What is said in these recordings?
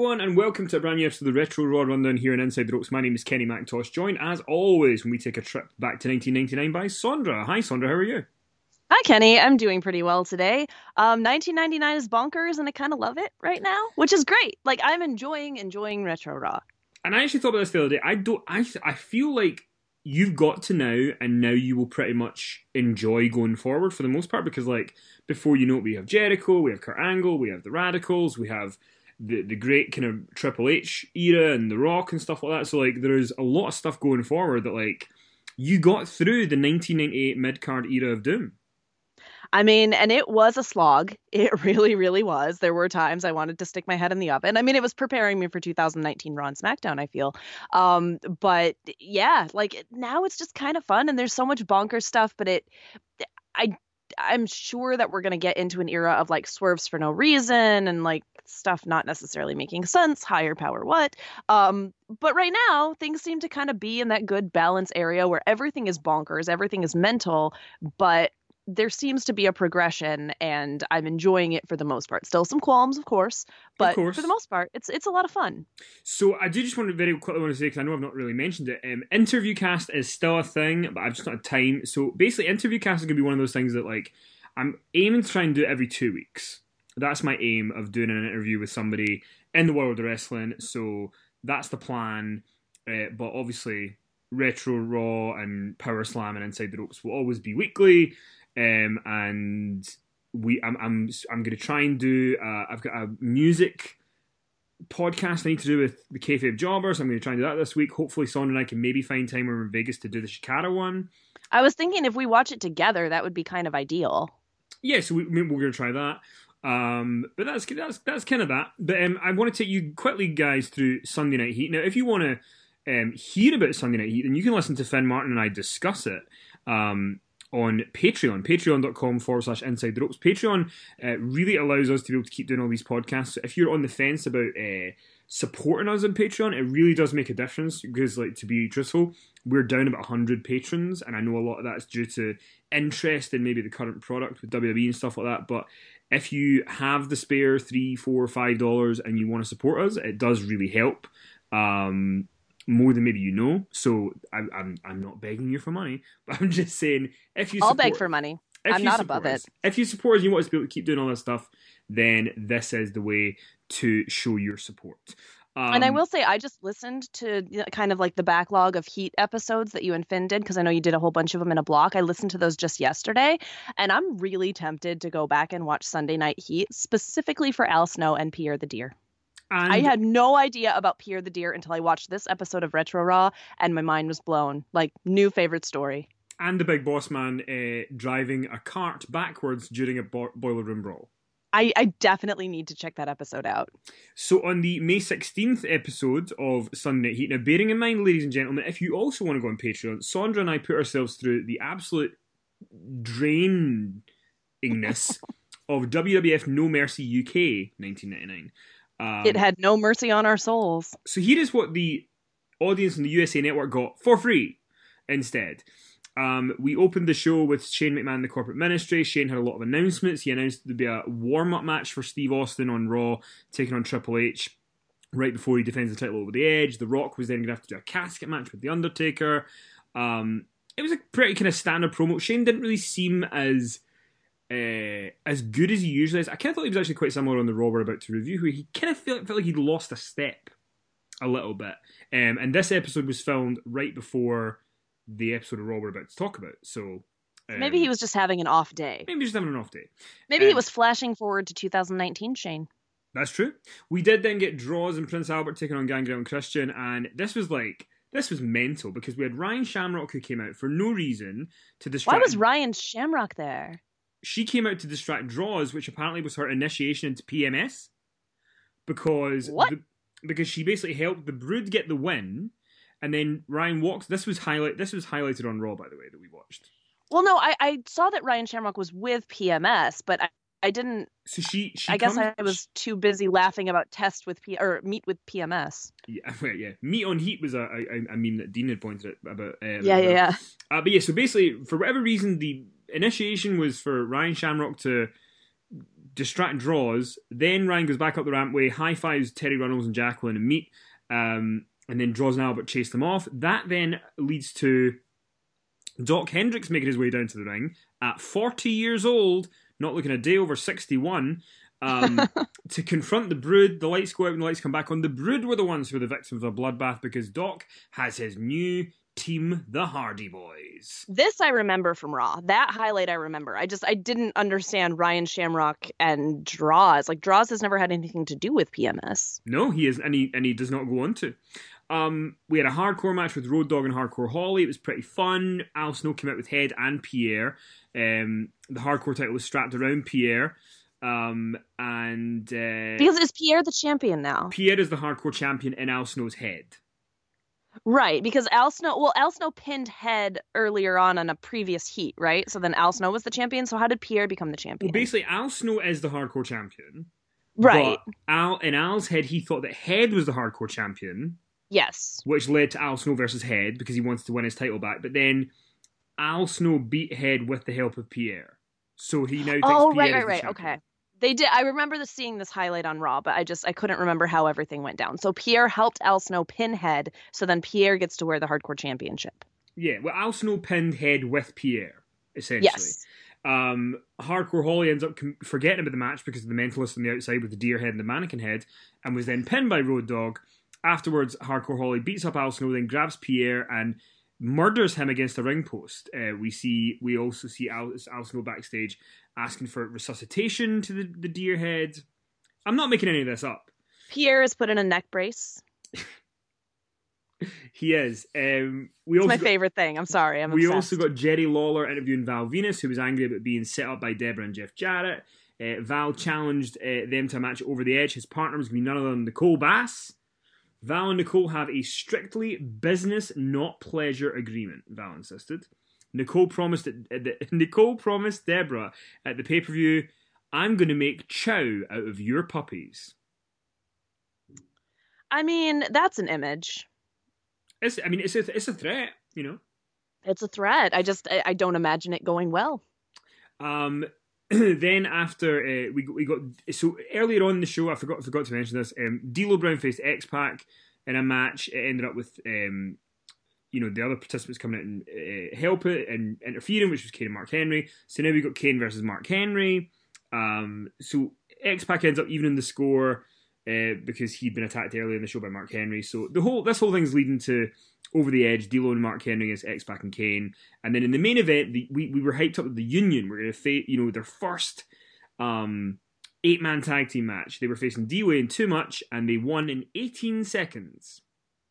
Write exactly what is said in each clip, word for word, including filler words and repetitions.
everyone, and welcome to a brand new episode of the Retro Raw Rundown here on Inside the Ropes. My name is Kenny McIntosh, joined as always when we take a trip back to nineteen ninety-nine by Sondra. Hi Sondra, how are you? Hi, Kenny. I'm doing pretty well today. Um, nineteen ninety-nine is bonkers, and I kind of love it right now, which is great. Like, I'm enjoying enjoying Retro Raw. And I actually thought about this the other day. I don't. I I feel like you've got to now, and now you will pretty much enjoy going forward for the most part, because like before you know it, we have Jericho, we have Kurt Angle, we have the Radicals, we have the the great kind of Triple H era and The Rock and stuff like that. So like there's a lot of stuff going forward that like you got through the nineteen ninety-eight mid card era of Doom. I mean, and it was a slog. It really, really was. There were times I wanted to stick my head in the oven. I mean, it was preparing me for two thousand nineteen Raw and SmackDown, I feel. Um, but yeah, like now it's just kind of fun, and there's so much bonkers stuff. But it, I, I'm sure that we're gonna get into an era of like swerves for no reason and like stuff not necessarily making sense. Higher power, what? Um, but right now things seem to kind of be in that good balance area where everything is bonkers, everything is mental, but there seems to be a progression, and I'm enjoying it for the most part. Still some qualms, of course, Of but course. for the most part, it's it's a lot of fun. So I do just want to very quickly want to say, because I know I've not really mentioned it, um, interview cast is still a thing, but I've just not had time. So basically, interview cast is going to be one of those things that like I'm aiming to try and do it every two weeks. That's my aim of doing an interview with somebody in the world of wrestling. So that's the plan. Uh, but obviously, Retro Raw and Power Slam and Inside the Ropes will always be weekly. Um, and we, I'm, I'm, I'm going to try and do. Uh, I've got a music podcast I need to do with the Kayfabe Jobber, so I'm going to try and do that this week. Hopefully, Son and I can maybe find time when we're in Vegas to do the Shikara one. I was thinking if we watch it together, that would be kind of ideal. Yeah, so we, we're going to try that. Um, but that's that's that's kind of that. But um, I want to take you quickly, guys, through Sunday Night Heat. Now, if you want to um, hear about Sunday Night Heat, then you can listen to Finn Martin and I discuss it. Um, on Patreon, patreon.com forward slash inside the ropes. Patreon uh, really allows us to be able to keep doing all these podcasts. So if you're on the fence about uh, supporting us on Patreon, it really does make a difference, because, like, to be truthful, we're down about one hundred patrons, and I know a lot of that's due to interest in maybe the current product with W W E and stuff like that. But if you have the spare three, four, five dollars and you want to support us, it does really help. Um, more than maybe you know, so I'm I'm I'm not begging you for money, but I'm just saying if you I'll support, beg for money. if I'm you not support above us, it. if you support us, and you want us to be able to keep doing all this stuff, then this is the way to show your support. Um, And I will say, I just listened to you know, kind of like the backlog of Heat episodes that you and Finn did, because I know you did a whole bunch of them in a block. I listened to those just yesterday, and I'm really tempted to go back and watch Sunday Night Heat, specifically for Al Snow and Pierre the Deer. and I had no idea about Pierre the Deer until I watched this episode of Retro Raw, and my mind was blown. Like, new favorite story. and the big boss man uh, driving a cart backwards during a bo- boiler room brawl. I, I definitely need to check that episode out. So on the May sixteenth episode of Sunday Night Heat, now bearing in mind, ladies and gentlemen, if you also want to go on Patreon, Sondra and I put ourselves through the absolute drainingness of W W F No Mercy U K nineteen ninety-nine. Um, It had no mercy on our souls. so here is what the audience on the U S A Network got for free instead. Um, we opened the show with Shane McMahon, the corporate ministry. Shane had a lot of announcements. He announced there'd be a warm-up match for Steve Austin on Raw, taking on Triple H right before he defends the title over the Edge. The Rock was then going to have to do a casket match with The Undertaker. Um, it was a pretty kind of standard promo. Shane didn't really seem as uh, as good as he usually is. I kind of thought he was actually quite similar on the Raw we're about to review, where he kind of felt, felt like he'd lost a step a little bit. Um, and this episode was filmed right before the episode of Raw we're about to talk about. So um, Maybe he was just having an off day. maybe just having an off day. Maybe he Um, was flashing forward to two thousand nineteen, Shane. That's true. We did then get draws and Prince Albert taking on Gangrel and Christian, and this was like this was mental, because we had Ryan Shamrock, who came out for no reason to distract. Why was Ryan Shamrock there? She came out to distract Draws, which apparently was her initiation into P M S, because What? the, because she basically helped the Brood get the win, and then Ryan walks. This was highlight. This was highlighted on Raw, by the way, that we watched. Well, no, I, I saw that Ryan Shamrock was with P M S, but I, I didn't. So she, she I guess comes, I was too busy laughing about test with P or meet with P M S. Yeah, well, yeah. Meat on Heat was a, a, a meme that Dean had pointed out about. Uh, Yeah, yeah, yeah. Uh, but yeah, so basically, for whatever reason, the initiation was for Ryan Shamrock to Distract draws. Then Ryan goes back up the rampway, high fives Terry Runnels and Jacqueline and Meat, um, and then Draws and Albert chase them off. That then leads to Doc Hendricks making his way down to the ring at forty years old, not looking a day over sixty-one, um, to confront the Brood. The lights go out and the lights come back on. The Brood were the ones who were the victims of a bloodbath because Doc has his new team, the Hardy Boys. This I remember from Raw. That highlight I remember. I just I didn't understand Ryan Shamrock and Draws. Like Draws has never had anything to do with P M S. No, he is, and he and he does not go on to. Um, we had a hardcore match with Road Dogg and Hardcore Holly. It was pretty fun. Al Snow came out with Head and Pierre. Um, the hardcore title was strapped around Pierre. Um, and uh, because is Pierre the champion now? Pierre is the hardcore champion in Al Snow's Head. Right, because Al Snow, well, Al Snow pinned Head earlier on on a previous heat, right? So then Al Snow was the champion. So how did Pierre become the champion? Well, basically, Al Snow is the hardcore champion. Right. But Al, in Al's head, he thought that Head was the hardcore champion. Yes. Which led to Al Snow versus Head because he wants to win his title back. But then Al Snow beat Head with the help of Pierre. So he now thinks oh, Pierre right, right, is the right. champion. Okay. They did. I remember the, seeing this highlight on Raw, but I just I couldn't remember how everything went down. So Pierre helped Al Snow pin Head, so then Pierre gets to wear the hardcore championship. Yeah, well, Al Snow pinned Head with Pierre, essentially. Yes. Um, Hardcore Holly ends up com- forgetting about the match because of the mentalist on the outside with the deer head and the mannequin head, and was then pinned by Road Dogg. Afterwards, Hardcore Holly beats up Al Snow, then grabs Pierre and murders him against a ring post. Uh, we see, we also see Al, Al Snow backstage asking for resuscitation to the, the deer head. I'm not making any of this up. Pierre is put in a neck brace. He is. Um, we it's also my got, favorite thing. I'm sorry. I'm We obsessed. also got Jerry Lawler interviewing Val Venus, who was angry about being set up by Deborah and Jeff Jarrett. Uh, Val challenged uh, them to a match over the edge. His partner was going to be none other than Nicole Bass. Val and Nicole have a strictly business, not pleasure agreement, Val insisted. Nicole promised that, uh, that Nicole promised Deborah at the pay-per-view, "I'm going to make chow out of your puppies." I mean, that's an image. It's, I mean, it's a, it's a threat, you know. It's a threat. I just, I, I don't imagine it going well. Um, then after uh, we we got so earlier on in the show, I forgot forgot to mention this. Um, D'Lo Brown faced X-Pac in a match. It ended up with um, you know, the other participants coming out and uh, help it and interfering, which was Kane and Mark Henry. So now we got Kane versus Mark Henry. Um, so X-Pac ends up evening the score uh, because he'd been attacked earlier in the show by Mark Henry. So the whole this whole thing's leading to Over the Edge, D'Lo and Mark Henry against X-Pac and Kane. And then in the main event, the, we, we were hyped up with the Union. We're going to face, you know, their first um, eight-man tag team match. They were facing D-Way and Too Much, and they won in eighteen seconds.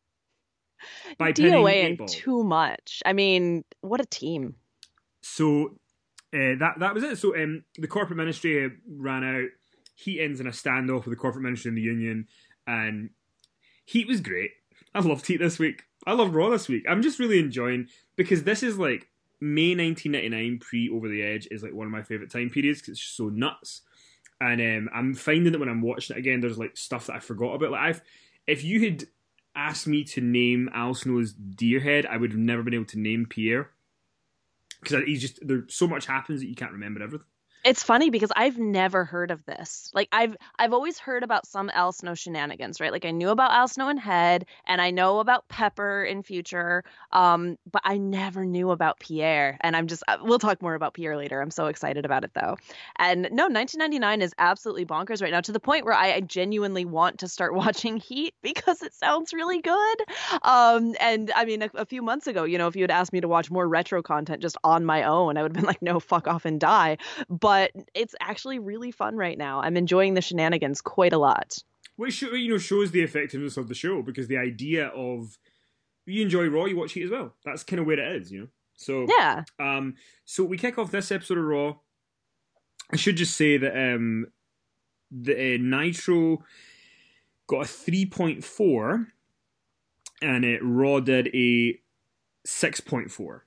By D O A pinning and Eight Ball. Too Much. I mean, what a team. So uh, that that was it. So um, the corporate ministry uh, ran out. Heat ends in a standoff with the corporate ministry and the Union. And Heat was great. I loved Heat this week. I loved Raw this week. I'm just really enjoying, because this is like May nineteen ninety-nine pre Over the Edge is like one of my favourite time periods because it's just so nuts. And um, I'm finding that when I'm watching it again, there's like stuff that I forgot about. Like I've, if you had asked me to name Al Snow's Deerhead, I would have never been able to name Pierre because he's just there. So much happens that you can't remember everything. It's funny because I've never heard of this. Like I've I've always heard about some Al Snow shenanigans, right? Like I knew about Al Snow and Head, and I know about Pepper in Future, um, but I never knew about Pierre. And I'm just we'll talk more about Pierre later. I'm so excited about it though. And no, nineteen ninety-nine is absolutely bonkers right now, to the point where I, I genuinely want to start watching Heat because it sounds really good. Um, and I mean, a, a few months ago, you know, if you had asked me to watch more retro content just on my own, I would have been like, no, fuck off and die. But But it's actually really fun right now. I'm enjoying the shenanigans quite a lot. Which, you know, shows the effectiveness of the show, because the idea of you enjoy Raw, you watch Heat as well. That's kind of where it is, you know. So yeah. Um, so we kick off this episode of Raw. I should just say that um, the uh, Nitro got a three point four, and uh, Raw did a six point four.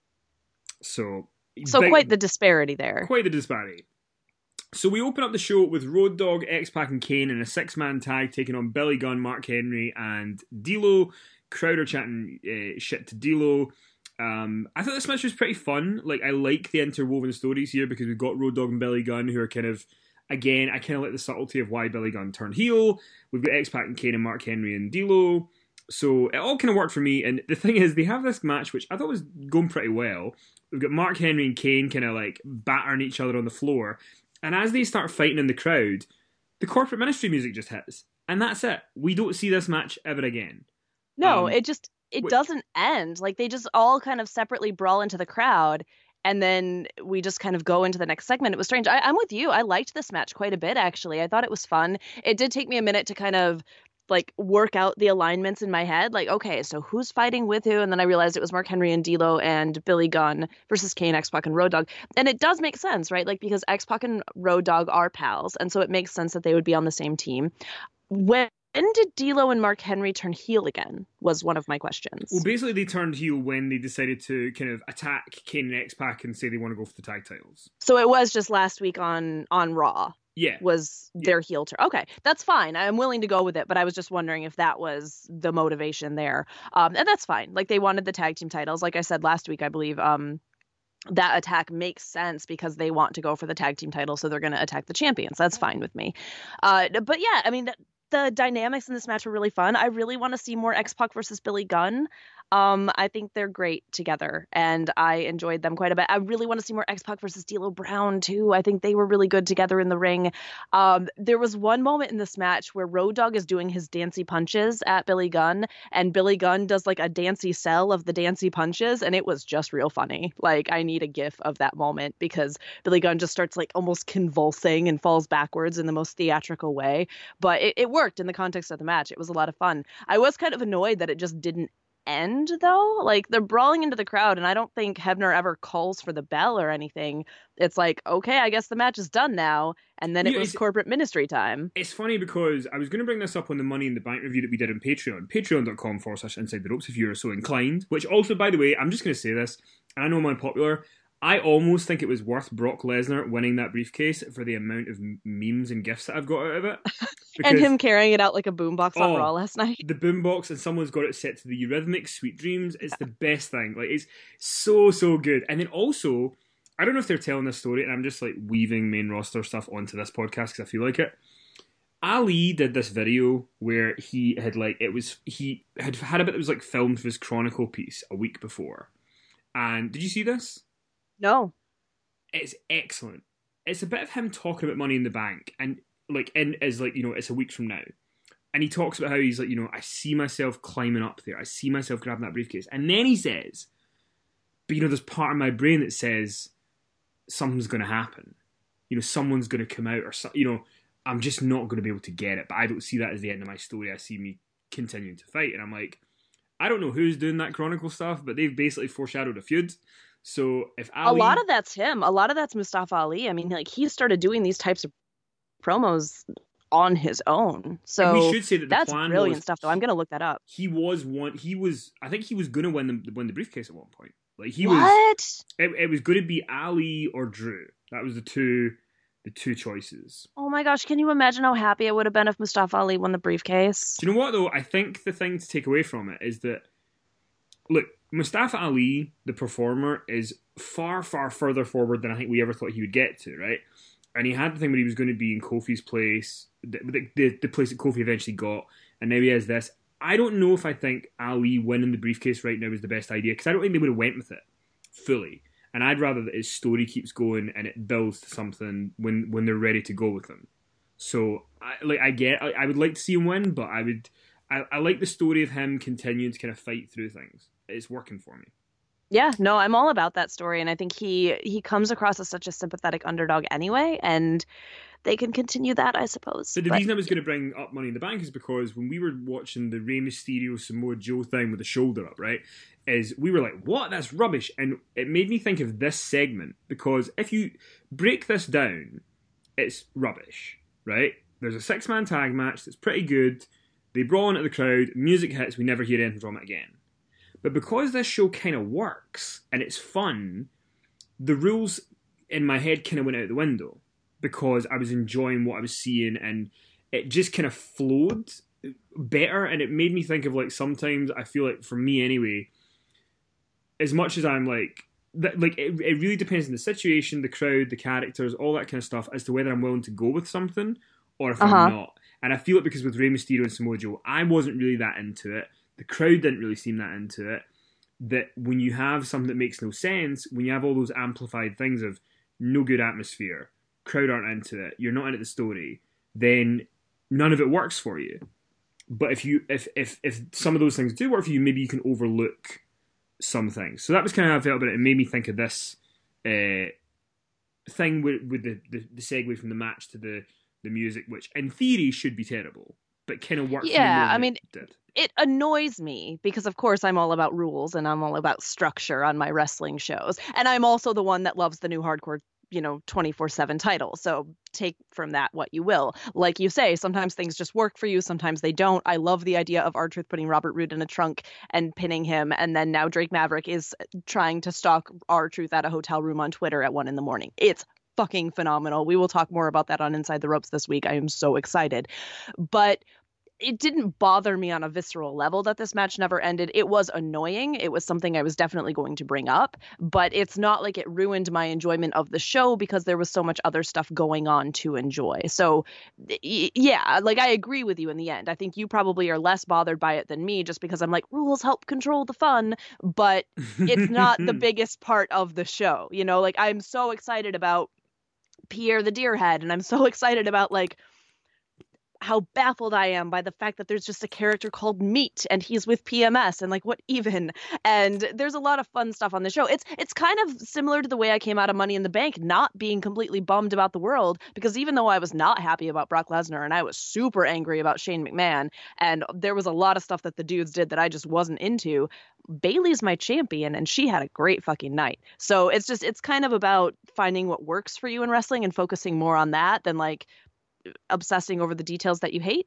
So. So big, quite the disparity there. Quite the disparity. So we open up the show with Road Dogg, X-Pac and Kane in a six-man tag taking on Billy Gunn, Mark Henry and D'Lo. Crowder chatting uh, shit to D'Lo. Um, I thought this match was pretty fun. Like, I like the interwoven stories here because we've got Road Dogg and Billy Gunn who are kind of Again, I kind of like the subtlety of why Billy Gunn turned heel. We've got X-Pac and Kane and Mark Henry and D'Lo. So it all kind of worked for me. And the thing is, they have this match, which I thought was going pretty well. We've got Mark Henry and Kane kind of like battering each other on the floor. And as they start fighting in the crowd, the corporate ministry music just hits. And that's it. We don't see this match ever again. No, Um, it just it wh- doesn't end. Like they just all kind of separately brawl into the crowd, and then we just kind of go into the next segment. It was strange. I, I'm with you. I liked this match quite a bit, actually. I thought it was fun. It did take me a minute to kind of like work out the alignments in my head. Like, okay, so who's fighting with who? And then I realized it was Mark Henry and D'Lo and Billy Gunn versus Kane, X-Pac, and Road Dogg. And it does make sense, right? Like because X-Pac and Road Dogg are pals, and so it makes sense that they would be on the same team. When when did D'Lo and Mark Henry turn heel again? Was one of my questions. well, basically, they turned heel when they decided to kind of attack Kane and X-Pac and say they want to go for the tag titles. So it was just last week on on Raw. Yeah. Was Yeah. their heel turn. Okay, that's fine. I'm willing to go with it, but I was just wondering if that was the motivation there. Um, and that's fine. Like they wanted the tag team titles. Like I said last week, I believe um, that attack makes sense because they want to go for the tag team title, so they're going to attack the champions. That's fine with me. Uh, but yeah, I mean, th- the dynamics in this match were really fun. I really want to see more X-Pac versus Billy Gunn. Um, I think they're great together, and I enjoyed them quite a bit. I really want to see more X-Pac versus D'Lo Brown too. I think they were really good together in the ring. Um, there was one moment in this match where Road Dogg is doing his dancey punches at Billy Gunn, and Billy Gunn does like a dancey sell of the dancey punches, and it was just real funny. Like I need a gif of that moment because Billy Gunn just starts like almost convulsing and falls backwards in the most theatrical way. But it, it worked in the context of the match. It was a lot of fun. I was kind of annoyed that it just didn't end though. Like they're brawling into the crowd, and I don't think Hebner ever calls for the bell or anything. It's like, okay, I guess the match is done now, and then it Yeah, was it's- corporate ministry time. It's funny because I was going to bring this up on the Money in the Bank review that we did on Patreon, patreon.com forward slash inside the ropes if you're so inclined, which also, by the way, I'm just going to say this, and I know I'm unpopular, I almost think it was worth Brock Lesnar winning that briefcase for the amount of m- memes and gifs that I've got out of it. And Because him carrying it out like a boombox on Oh. Raw last night. the boombox and someone's got it set to the Eurythmics Sweet Dreams, it's the best thing. Like, it's so, so good. And then also, I don't know if they're telling this story, and I'm just like weaving main roster stuff onto this podcast because I feel like it. Ali did this video where he had like it was he had had a bit that was like filmed for his Chronicle piece a week before. And did you see this? No. It's excellent. It's a bit of him talking about Money in the Bank, and like in as like you know it's a week from now, and he talks about how he's like you know I see myself climbing up there, I see myself grabbing that briefcase, and then he says, but you know there's part of my brain that says something's going to happen, you know someone's going to come out or so, you know I'm just not going to be able to get it, but I don't see that as the end of my story. I see me continuing to fight, and I'm like, I don't know who's doing that Chronicle stuff, but they've basically foreshadowed a feud. So if Ali, A lot of that's him. A lot of that's Mustafa Ali. I mean, like he started doing these types of promos on his own. So and we should say that the that's plan brilliant was, stuff, though. I'm gonna look that up. He was one. He was. I think he was going to win the win the briefcase at one point. Like he was. What? It, it was going to be Ali or Drew. That was the two, the two choices. Oh my gosh, can you imagine how happy I would have been if Mustafa Ali won the briefcase? Do you know what though? I think the thing to take away from it is that, look, Mustafa Ali, the performer, is far, far further forward than I think we ever thought he would get to, right? And he had the thing where he was going to be in Kofi's place, the, the, the place that Kofi eventually got, and now he has this. I don't know if I think Ali winning the briefcase right now is the best idea, because I don't think they would have went with it fully. And I'd rather that his story keeps going and it builds to something when, when they're ready to go with him. So, I, like, I get, I, I would like to see him win, but I would, I, I like the story of him continuing to kind of fight through things. It's working for me. Yeah, no, I'm all about that story, and I think he he comes across as such a sympathetic underdog anyway, and they can continue that, I suppose. So the But- reason I was going to bring up Money in the Bank is because when we were watching the Rey Mysterio Samoa Joe thing with the shoulder up, right, is we were like, what? That's rubbish. And it made me think of this segment, because if you break this down, it's rubbish, right? There's a six-man tag match that's pretty good. They brawl into the crowd, music hits, we never hear anything from it again. But because this show kind of works and it's fun, the rules in my head kind of went out the window because I was enjoying what I was seeing, and it just kind of flowed better. And it made me think of, like, sometimes I feel like, for me anyway, as much as I'm like that, like it, it really depends on the situation, the crowd, the characters, all that kind of stuff, as to whether I'm willing to go with something or if I'm Uh-huh. not. And I feel it because with Rey Mysterio and Samoa Joe, I wasn't really that into it. The crowd didn't really seem that into it. That when you have something that makes no sense, when you have all those amplified things of no good atmosphere, crowd aren't into it, you're not into the story, then none of it works for you. But if you if if if some of those things do work for you, maybe you can overlook some things. So that was kind of how I felt about it. It made me think of this uh, thing with, with the, the the segue from the match to the the music, which in theory should be terrible, but kind of worked for me more Yeah, I than mean, it did. it annoys me because, of course, I'm all about rules and I'm all about structure on my wrestling shows. And I'm also the one that loves the new hardcore, you know, twenty-four seven title. So take from that what you will. Like you say, sometimes things just work for you, sometimes they don't. I love the idea of R-Truth putting Robert Roode in a trunk and pinning him. And then now Drake Maverick is trying to stalk R-Truth at a hotel room on Twitter at one in the morning. It's fucking phenomenal. We will talk more about that on Inside the Ropes this week. I am so excited. But it didn't bother me on a visceral level that this match never ended. It was annoying. It was something I was definitely going to bring up, but it's not like it ruined my enjoyment of the show because there was so much other stuff going on to enjoy. So yeah, like I agree with you in the end. I think you probably are less bothered by it than me just because I'm like, rules help control the fun, but it's not the biggest part of the show. You know, like I'm so excited about Pierre the Deerhead and I'm so excited about like how baffled I am by the fact that there's just a character called Meat and he's with P M S and like what even. And there's a lot of fun stuff on the show. It's it's kind of similar to the way I came out of Money in the Bank, not being completely bummed about the world, because even though I was not happy about Brock Lesnar and I was super angry about Shane McMahon and there was a lot of stuff that the dudes did that I just wasn't into, Bayley's my champion and she had a great fucking night. So it's just it's kind of about finding what works for you in wrestling and focusing more on that than like obsessing over the details that you hate.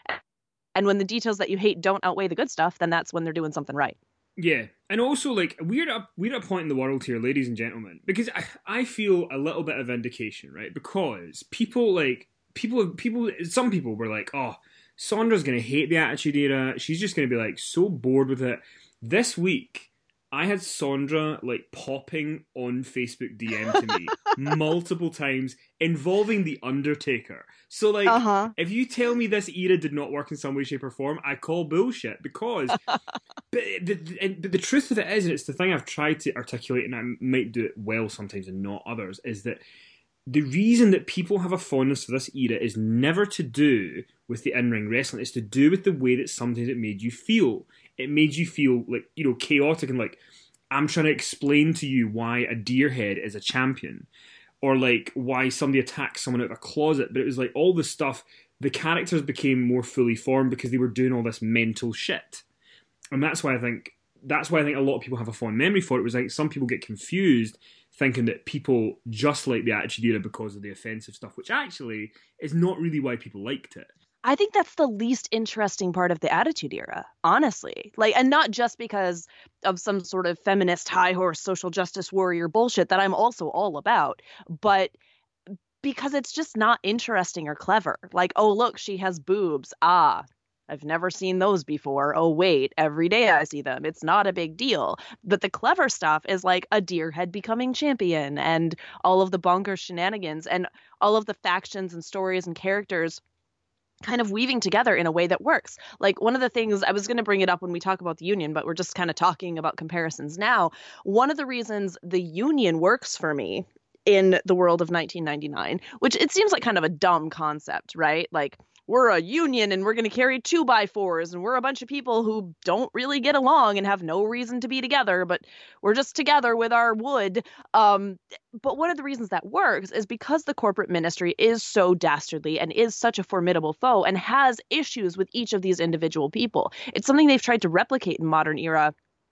And when the details that you hate don't outweigh the good stuff, then that's when they're doing something right. Yeah, and also like we're at a, we're at a point in the world here, ladies and gentlemen, because I, I feel a little bit of vindication, right? Because people like people people some people were like, oh, Sondra's gonna hate the Attitude Era. She's just gonna be like so bored with it. This week, I had Sondra like popping on Facebook D M to me multiple times involving The Undertaker. So like, uh-huh. if you tell me this era did not work in some way, shape, or form, I call bullshit because. but the, the, the truth of it is, and it's the thing I've tried to articulate, and I might do it well sometimes and not others, is that the reason that people have a fondness for this era is never to do with the in-ring wrestling. It's to do with the way that sometimes it made you feel. It made you feel like, you know, chaotic and like, I'm trying to explain to you why a deerhead is a champion. Or like why somebody attacks someone out of a closet. But it was like all the stuff, the characters became more fully formed because they were doing all this mental shit. And that's why I think that's why I think a lot of people have a fond memory for it. It was like some people get confused thinking that people just like the Attitude Era because of the offensive stuff, which actually is not really why people liked it. I think that's the least interesting part of the Attitude Era, honestly. Like, and not just because of some sort of feminist high horse social justice warrior bullshit that I'm also all about, but because it's just not interesting or clever. Like, oh, look, she has boobs. Ah, I've never seen those before. Oh, wait, every day I see them. It's not a big deal. But the clever stuff is like a deerhead becoming champion and all of the bonkers shenanigans and all of the factions and stories and characters kind of weaving together in a way that works. Like one of the things, I was going to bring it up when we talk about the Union, but we're just kind of talking about comparisons now. One of the reasons the Union works for me in the world of nineteen ninety-nine, which it seems like kind of a dumb concept, right? Like we're a union and we're going to carry two by fours and we're a bunch of people who don't really get along and have no reason to be together, but we're just together with our wood. Um, but one of the reasons that works is because the corporate ministry is so dastardly and is such a formidable foe and has issues with each of these individual people. It's something they've tried to replicate in modern era.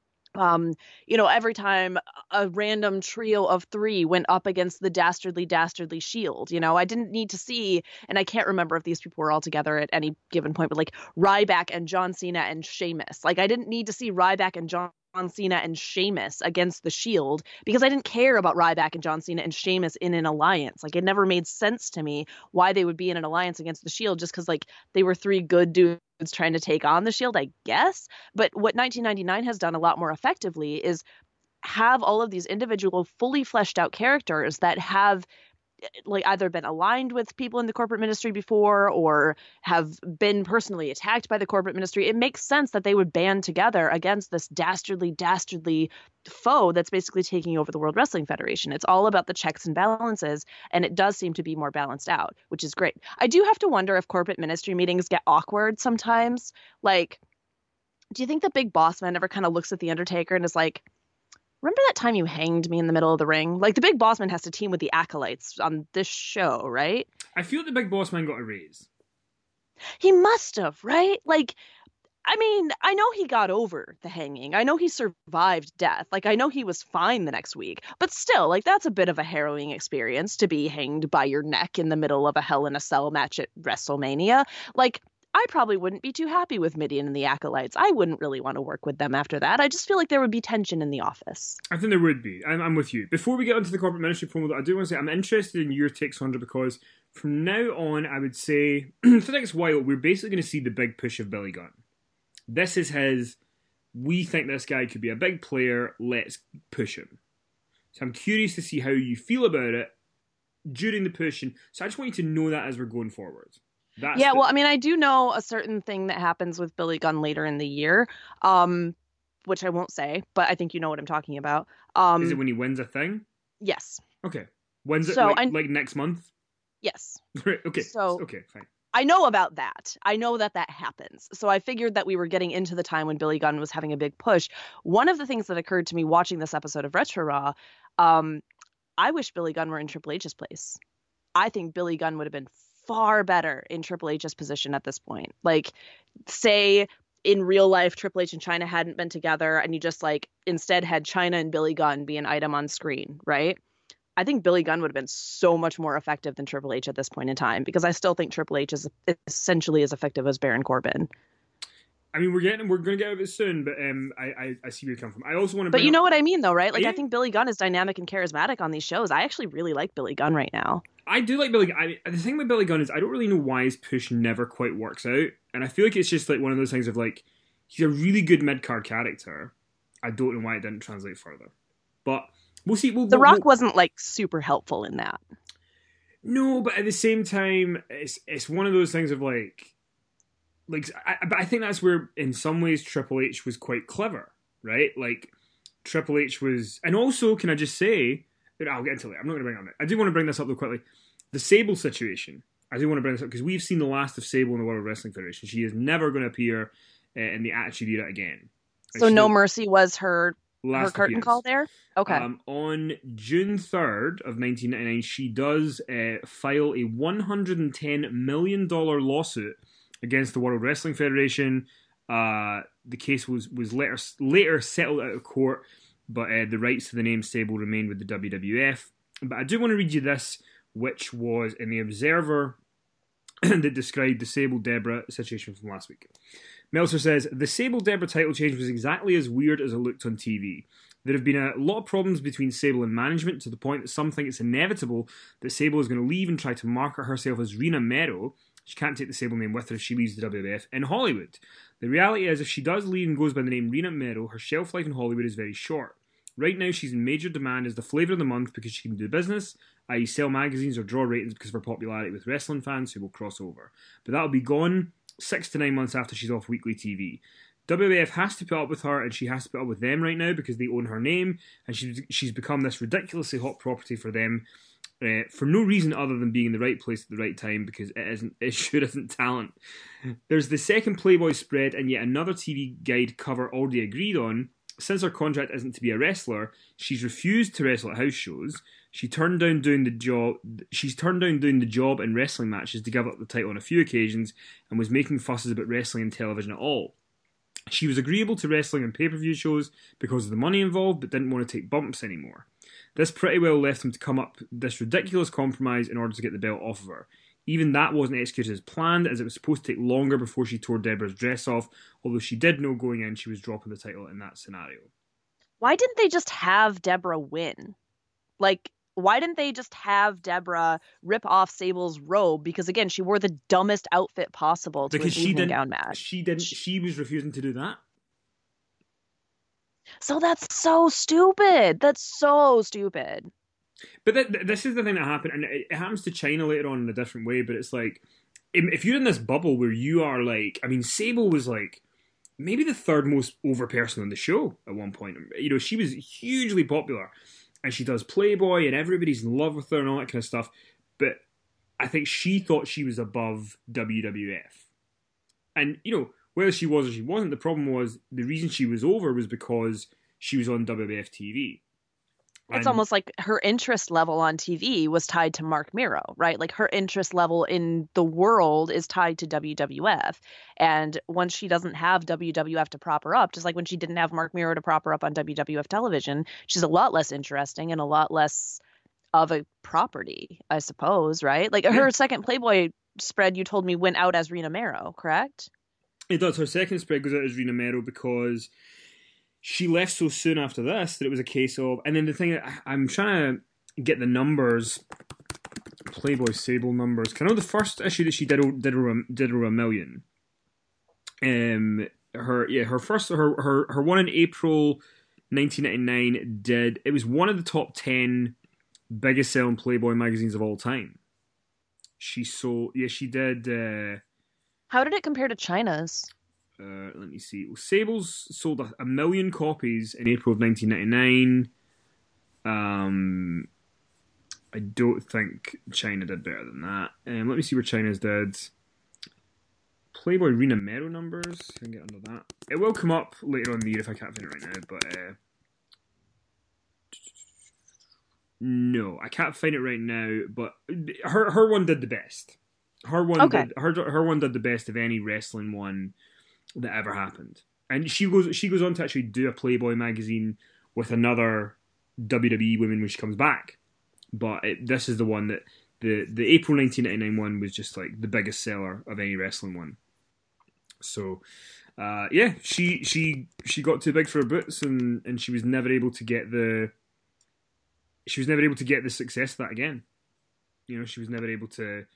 Um, you know, every time a random trio of three went up against the dastardly, dastardly Shield, you know, I didn't need to see, and I can't remember if these people were all together at any given point, but like Ryback and John Cena and Sheamus. Like, I didn't need to see Ryback and John Cena and Sheamus against the Shield because I didn't care about Ryback and John Cena and Sheamus in an alliance. Like, it never made sense to me why they would be in an alliance against the Shield just because, like, they were three good dudes trying to take on the Shield, I guess. But what nineteen ninety-nine has done a lot more effectively is have all of these individual, fully fleshed out characters that have like either been aligned with people in the corporate ministry before or have been personally attacked by the corporate ministry, it makes sense that they would band together against this dastardly, dastardly foe that's basically taking over the World Wrestling Federation. It's all about the checks and balances, and it does seem to be more balanced out, which is great. I do have to wonder if corporate ministry meetings get awkward sometimes. Like, do you think the big boss man ever kind of looks at the Undertaker and is like, remember that time you hanged me in the middle of the ring? Like, the big boss man has to team with the Acolytes on this show, right? I feel like the big boss man got a raise. He must have, right? Like, I mean, I know he got over the hanging. I know he survived death. Like, I know he was fine the next week. But still, like, that's a bit of a harrowing experience to be hanged by your neck in the middle of a Hell in a Cell match at WrestleMania. Like, I probably wouldn't be too happy with Mideon and the Acolytes. I wouldn't really want to work with them after that. I just feel like there would be tension in the office. I think there would be. I'm, I'm with you. Before we get onto the corporate ministry promo, I do want to say I'm interested in your take, Sandra, because from now on, I would say, for the next while, we're basically going to see the big push of Billy Gunn. This is his, we think this guy could be a big player, let's push him. So I'm curious to see how you feel about it during the pushing. So I just want you to know that as we're going forward. That's yeah, the... well, I mean, I do know a certain thing that happens with Billy Gunn later in the year, um, which I won't say, but I think you know what I'm talking about. Um, is it when he wins a thing? Yes. Okay. When's it, so like, I... like next month? Yes. okay. So, okay, fine. I know about that. I know that that happens. So I figured that we were getting into the time when Billy Gunn was having a big push. One of the things that occurred to me watching this episode of Retro Raw, um, I wish Billy Gunn were in Triple H's place. I think Billy Gunn would have been far better in Triple H's position at this point. Like, say in real life, Triple H and Chyna hadn't been together and you just like instead had Chyna and Billy Gunn be an item on screen, right? I think Billy Gunn would have been so much more effective than Triple H at this point in time, because I still think Triple H is essentially as effective as Baron Corbin. I mean, we're getting, we're going to get out of it soon, but um, I, I, I see where you come from. I also want to. But you up... know what I mean, though, right? Like, yeah. I think Billy Gunn is dynamic and charismatic on these shows. I actually really like Billy Gunn right now. I do like Billy Gunn. I, the thing with Billy Gunn is I don't really know why his push never quite works out, and I feel like it's just like one of those things of like he's a really good mid card character. I don't know why it didn't translate further, but we'll see. We'll, the we'll, Rock we'll... wasn't like super helpful in that. No, but at the same time, it's it's one of those things of like. Like, I, but I think that's where, in some ways, Triple H was quite clever, right? Like, Triple H was, and also, can I just say, I'll get into it. I'm not going to bring it on it. I do want to bring this up though quickly. The Sable situation. I do want to bring this up because we've seen the last of Sable in the World Wrestling Federation. She is never going to appear uh, in the Attitude Era again. And so No did, Mercy was her her curtain appearance. call there. Okay. Um, on June third of nineteen ninety-nine, she does uh, file a one hundred ten million dollars lawsuit against the World Wrestling Federation. Uh, the case was, was later, later settled out of court, but uh, the rights to the name Sable remained with the W W F. But I do want to read you this, which was in the Observer that described the Sable Deborah situation from last week. Meltzer says, the Sable Deborah title change was exactly as weird as it looked on T V. There have been a lot of problems between Sable and management to the point that some think it's inevitable that Sable is going to leave and try to market herself as Rena Mero. She can't take the Sable name with her if she leaves the W W F in Hollywood. The reality is, if she does leave and goes by the name Rena Mero, her shelf life in Hollywood is very short. Right now, she's in major demand as the flavour of the month because she can do business, that is sell magazines or draw ratings because of her popularity with wrestling fans who will cross over. But that'll be gone six to nine months after she's off weekly T V. W W F has to put up with her, and she has to put up with them right now because they own her name, and she's, she's become this ridiculously hot property for them. Uh, for no reason other than being in the right place at the right time, because it isn't, it sure isn't talent. There's the second Playboy spread and yet another T V guide cover already agreed on. Since her contract isn't to be a wrestler, she's refused to wrestle at house shows. She turned down doing the job. She's turned down doing the job in wrestling matches to give up the title on a few occasions, and was making fusses about wrestling and television at all. She was agreeable to wrestling and pay-per-view shows because of the money involved, but didn't want to take bumps anymore. This pretty well left him to come up with this ridiculous compromise in order to get the belt off of her. Even that wasn't executed as planned, as it was supposed to take longer before she tore Deborah's dress off, although she did know going in she was dropping the title in that scenario. Why didn't they just have Deborah win? Like, why didn't they just have Deborah rip off Sable's robe? Because again, she wore the dumbest outfit possible to because an she evening didn't, gown match. She didn't. She was refusing to do that. So that's so stupid. That's so stupid. But th- th- this is the thing that happened, and it, it happens to China later on in a different way. But it's like if, if you're in this bubble where you are like, I mean, Sable was like maybe the third most over person on the show at one point. You know, she was hugely popular, and she does Playboy, and everybody's in love with her and all that kind of stuff. But I think she thought she was above W W F, and you know whether she was or she wasn't. The problem was the reason she was over was because she was on W W F T V, It's and almost like her interest level on T V was tied to Mark Miro, right? Like her interest level in the world is tied to W W F. And once she doesn't have W W F to prop her up, just like when she didn't have Mark Miro to prop her up on W W F television, she's a lot less interesting and a lot less of a property, I suppose, right? Like yeah, her second Playboy spread you told me went out as Rena Mero, correct? it does. Her second spread goes out as Rena Mero because she left so soon after this that it was a case of. And then the thing, I'm trying to get the numbers, Playboy Sable numbers. Cause I know the first issue that she did did her, did her a million. Um, her yeah, her first her her her one in April nineteen ninety-nine did it was one of the top ten biggest selling Playboy magazines of all time. She sold yeah she did. Uh, How did it compare to China's? Uh, let me see. Well, Sables sold a, a million copies in April of nineteen ninety-nine. Um, I don't think China did better than that. Um, let me see where China's did. Playboy Rena Mero numbers. I can get under that. It will come up later on in the year if I can't find it right now. But uh, no, I can't find it right now. But her her one did the best. Her one Okay. did her her one did the best of any wrestling one that ever happened. And she goes she goes on to actually do a Playboy magazine with another W W E woman when she comes back. But it, this is the one that the the April nineteen ninety-nine one was just like the biggest seller of any wrestling one. So uh, yeah, she she she got too big for her boots, and and she was never able to get the she was never able to get the success of that again. You know, she was never able to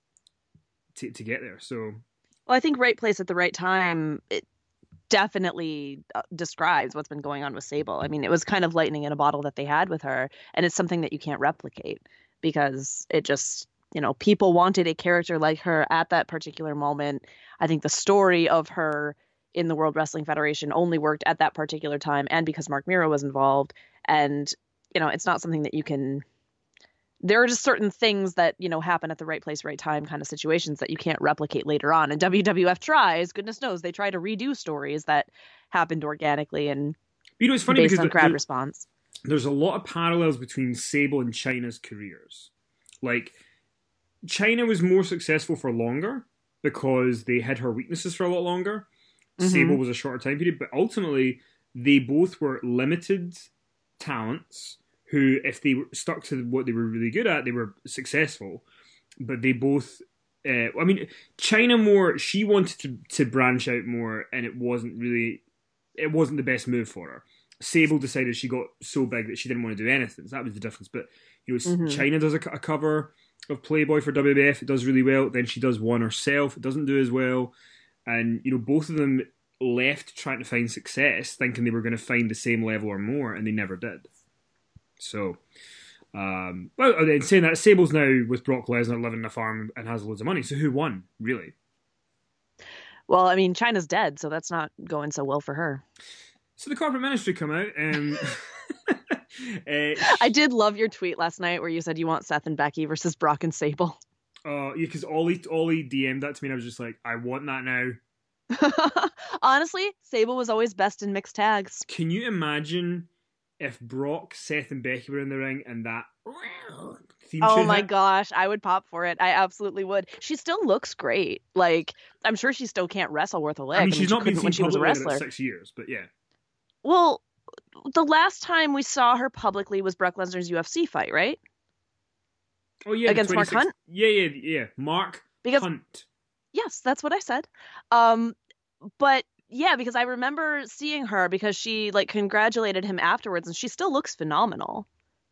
to, to get there. So Well, I think right place at the right time, it definitely uh, describes what's been going on with Sable. I mean, it was kind of lightning in a bottle that they had with her, and it's something that you can't replicate because it just, you know, people wanted a character like her at that particular moment. I think the story of her in the World Wrestling Federation only worked at that particular time and because Mark Miro was involved. And, you know, it's not something that you can there are just certain things that, you know, happen at the right place, right time kind of situations that you can't replicate later on. And W W F tries, goodness knows, they try to redo stories that happened organically and you know, it's funny based because on the, crowd the, response. there's a lot of parallels between Sable and China's careers. Like China was more successful for longer because they had her weaknesses for a lot longer. Hmm. Sable was a shorter time period, but ultimately they both were limited talents who, if they stuck to what they were really good at, they were successful. But they both, uh, I mean, China more, she wanted to, to branch out more, and it wasn't really, it wasn't the best move for her. Sable decided she got so big that she didn't want to do anything. So that was the difference. But you know, Hmm. China does a, a cover of Playboy for W W F. It does really well. Then she does one herself. It doesn't do as well. And you know, both of them left trying to find success, thinking they were going to find the same level or more, and they never did. So, um, well, in saying that, Sable's now with Brock Lesnar, living in a farm, and has loads of money. So who won, really? Well, I mean, China's dead, so that's not going so well for her. So the corporate ministry come out. Um, uh, I did love your tweet last night where you said you want Seth and Becky versus Brock and Sable. uh, yeah, because Ollie Ollie D M'd that to me, and I was just like, I want that now. Honestly, Sable was always best in mixed tags. Can you imagine if Brock, Seth, and Becky were in the ring and that theme Oh tune my hit? gosh, I would pop for it. I absolutely would. She still looks great. Like, I'm sure she still can't wrestle worth a lick. I I mean, mean, she's she not been couldn't when seen she was a publicly in about wrestler. six years, but yeah. Well, the last time we saw her publicly was Brock Lesnar's U F C fight, right? Oh yeah, the Against Mark twenty-six. Hunt? Yeah, yeah, yeah. Mark Because, Hunt. yes, that's what I said. Um, but yeah, because I remember seeing her because she like congratulated him afterwards and she still looks phenomenal.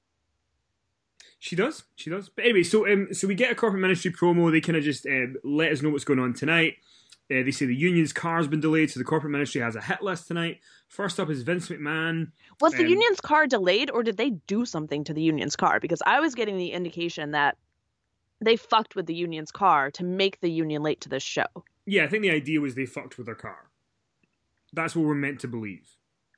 She does, she does. But anyway, so um, so we get a corporate ministry promo. They kind of just um, let us know what's going on tonight. Uh, they say the union's car's been delayed, so the corporate ministry has a hit list tonight. First up is Vince McMahon. Was the Um, union's car delayed, or did they do something to the union's car? Because I was getting the indication that they fucked with the union's car to make the union late to this show. Yeah, I think the idea was they fucked with their car. That's what we're meant to believe.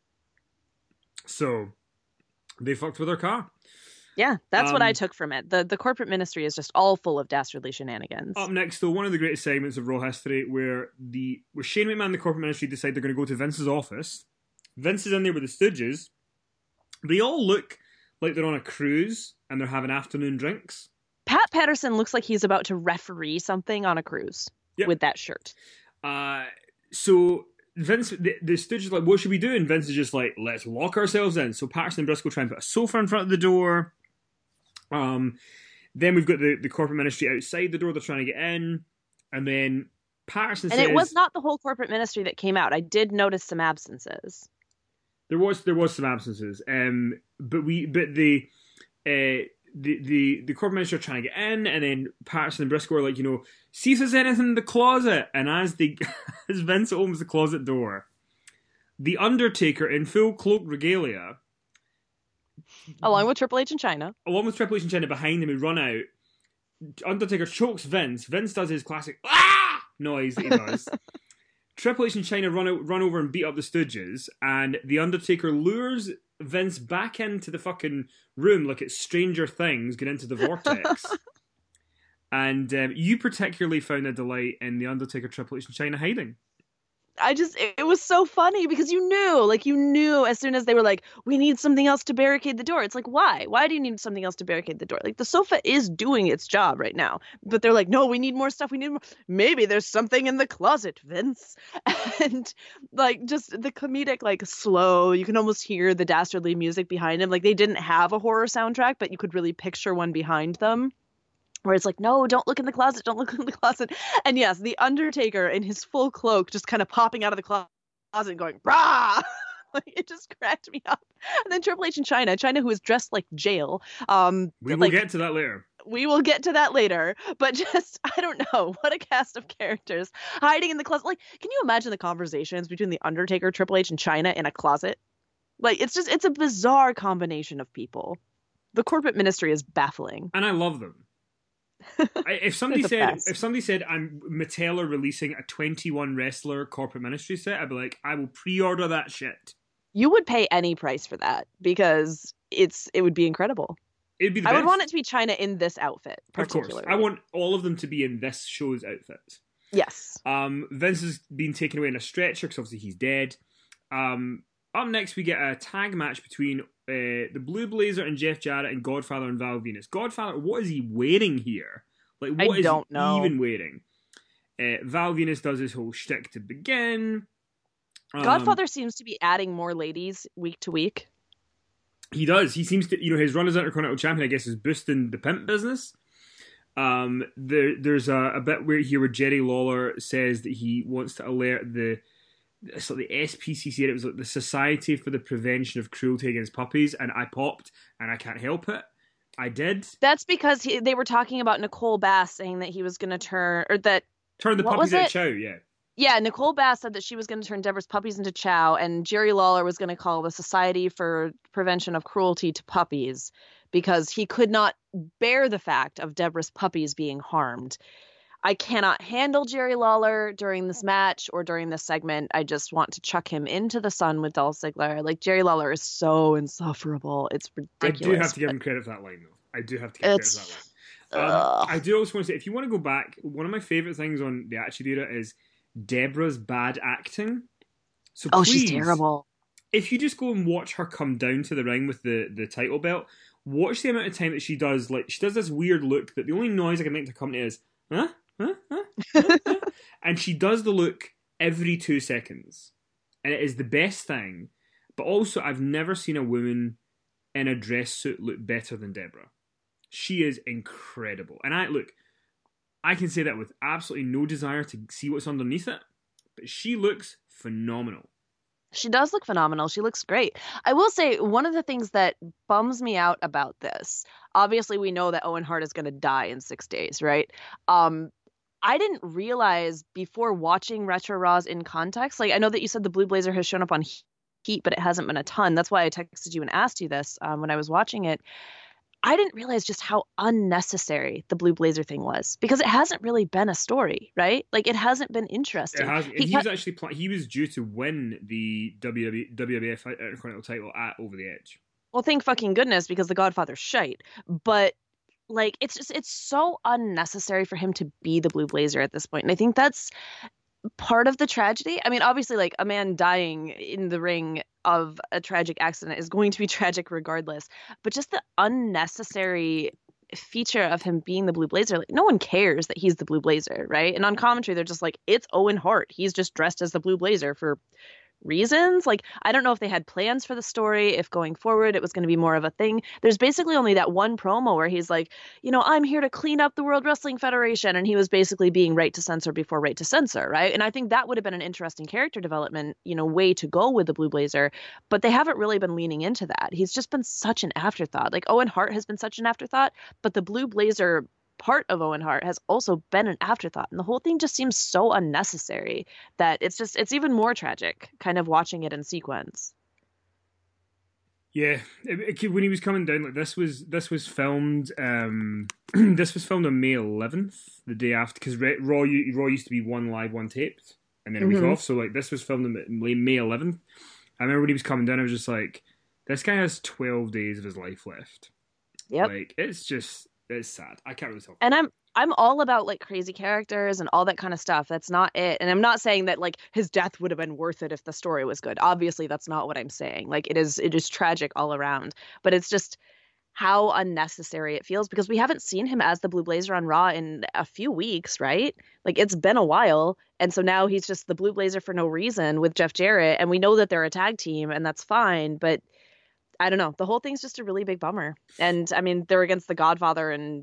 So, they fucked with their car. Yeah, that's Um, what I took from it. The the corporate ministry is just all full of dastardly shenanigans. Up next, though, one of the greatest segments of Raw history where the where Shane McMahon and the corporate ministry decide they're going to go to Vince's office. Vince is in there with the Stooges. They all look like they're on a cruise and they're having afternoon drinks. Pat Patterson looks like he's about to referee something on a cruise Yep. with that shirt. Uh, so Vince, the, the Stooges are like, what should we do? And Vince is just like, let's lock ourselves in. So Patterson and Briscoe try and put a sofa in front of the door. Um, then we've got the, the corporate ministry outside the door. They're trying to get in. And then Patterson And says... it was not the whole corporate ministry that came out. I did notice some absences. There was there was some absences. Um, but we but the... Uh, The, the the corporate ministry are trying to get in, and then Patterson and Briscoe are like, you know, see if there's anything in the closet. And as they as Vince opens the closet door, the Undertaker in full cloak regalia, Along with Triple H and China. along with Triple H and Chyna behind him, who run out. Undertaker chokes Vince. Vince does his classic ah noise that he does. Triple H and Chyna run out, run over and beat up the Stooges, and the Undertaker lures Vince back into the fucking room like it's Stranger Things going into the vortex. And um, you particularly found a delight in the Undertaker, Triple H, and Chyna hiding. I just, it, it was so funny because you knew, like you knew as soon as they were like, we need something else to barricade the door. It's like, why? Why do you need something else to barricade the door? Like the sofa is doing its job right now. But they're like, no, we need more stuff. We need more. Maybe there's something in the closet, Vince. And like just the comedic, like slow, you can almost hear the dastardly music behind him. Like they didn't have a horror soundtrack, but you could really picture one behind them. Where it's like, no, don't look in the closet, don't look in the closet. And yes, the Undertaker in his full cloak just kind of popping out of the closet and going, rah! Like, it just cracked me up. And then Triple H and Chyna, Chyna who is dressed like jail. Um, We will like, get to that later. we will get to that later. But just, I don't know, what a cast of characters hiding in the closet. Like, can you imagine the conversations between the Undertaker, Triple H, and Chyna in a closet? Like, it's just, it's a bizarre combination of people. The corporate ministry is baffling. And I love them. I, if somebody They're the said, best. if somebody said, "I'm Mattel are releasing a twenty-one wrestler corporate ministry set," I'd be like, "I will pre-order that shit." You would pay any price for that because it's it would be incredible. It'd be the I best. would want it to be Chyna in this outfit, Of course, particularly. I want all of them to be in this show's outfits. Yes. Um, Vince has been taken away in a stretcher because obviously he's dead. Um, up next, we get a tag match between uh, the Blue Blazer and Jeff Jarrett and Godfather and Val Venus. Godfather, what is he wearing here? Like, what I is don't he know. even wearing? Uh, Val Venus does his whole shtick to begin. Um, Godfather seems to be adding more ladies week to week. He does. He seems to, you know, his run as Intercontinental Champion, I guess, is boosting the pimp business. Um, there, there's a, a bit where here where Jerry Lawler says that he wants to alert the, it's like the S P C C, it was like the Society for the Prevention of Cruelty Against Puppies, and I popped, and I can't help it. I did. That's because he, they were talking about Nicole Bass saying that he was going to turn, or that, Turn the What puppies was out it? chow, yeah. yeah, Nicole Bass said that she was going to turn Deborah's puppies into chow, and Jerry Lawler was going to call the Society for Prevention of Cruelty to Puppies because he could not bear the fact of Deborah's puppies being harmed. I cannot handle Jerry Lawler during this match or during this segment. I just want to chuck him into the sun with Dolph Ziggler. Like, Jerry Lawler is so insufferable. It's ridiculous. I do have to give him credit for that line, though. I do have to give him credit It's- for that line. Um, Ugh. I do also want to say, if you want to go back, one of my favourite things on the Attitude Era is Deborah's bad acting. So Oh, please, she's terrible. if you just go and watch her come down to the ring with the, the title belt, watch the amount of time that she does, like, she does this weird look that the only noise I can make to accompany is, huh? Huh? Huh? Huh? Huh? And she does the look every two seconds. And it is the best thing. But also, I've never seen a woman in a dress suit look better than Deborah. She is incredible. And I, look, I can say that with absolutely no desire to see what's underneath it, but she looks phenomenal. She does look phenomenal. She looks great. I will say one of the things that bums me out about this, obviously we know that Owen Hart is going to die in six days, right? Um, I didn't realize before watching Retro Raws in context. Like, I know that you said the Blue Blazer has shown up on Heat, but it hasn't been a ton. That's why I texted you and asked you this um, when I was watching it. I didn't realize just how unnecessary the Blue Blazer thing was because it hasn't really been a story, right? Like, it hasn't been It interesting. has, and He he was kept, actually pl- he was due to win the W W F Intercontinental title at Over the Edge. well, thank fucking goodness because the Godfather's shite. But like, it's just it's so unnecessary for him to be the Blue Blazer at this point, and I think that's part of the tragedy. I mean, obviously, like a man dying in the ring of a tragic accident is going to be tragic regardless, but just the unnecessary feature of him being the Blue Blazer, like no one cares that he's the Blue Blazer, right? And on commentary, they're just like, it's Owen Hart. He's just dressed as the Blue Blazer for reasons. Like, I don't know if they had plans for the story, if going forward it was going to be more of a thing. There's basically only that one promo where he's like, you know, I'm here to clean up the World Wrestling Federation. And he was basically being right to censor before right to censor, right? And I think that would have been an interesting character development, you know, way to go with the Blue Blazer. But they haven't really been leaning into that. He's just been such an afterthought. Like, Owen Hart has been such an afterthought, but the Blue Blazer part of Owen Hart has also been an afterthought. And the whole thing just seems so unnecessary that it's just, it's even more tragic kind of watching it in sequence. Yeah, it, it, when he was coming down, like this was this was filmed. Um, this was filmed on May eleventh, the day after, because Raw Raw used to be one live, one taped, and then a mm-hmm. week off. So like this was filmed on May eleventh. I remember when he was coming down, I was just like, this guy has twelve days of his life left. Yep. Like it's just. It's sad. I can't really talk. And I'm I'm all about like crazy characters and all that kind of stuff. That's not it. And I'm not saying that like his death would have been worth it if the story was good. Obviously, that's not what I'm saying. Like it is it is tragic all around. But it's just how unnecessary it feels because we haven't seen him as the Blue Blazer on Raw in a few weeks, right? Like it's been a while. And so now he's just the Blue Blazer for no reason with Jeff Jarrett. And we know that they're a tag team and that's fine. But I don't know. The whole thing's just a really big bummer. And I mean, they're against the Godfather and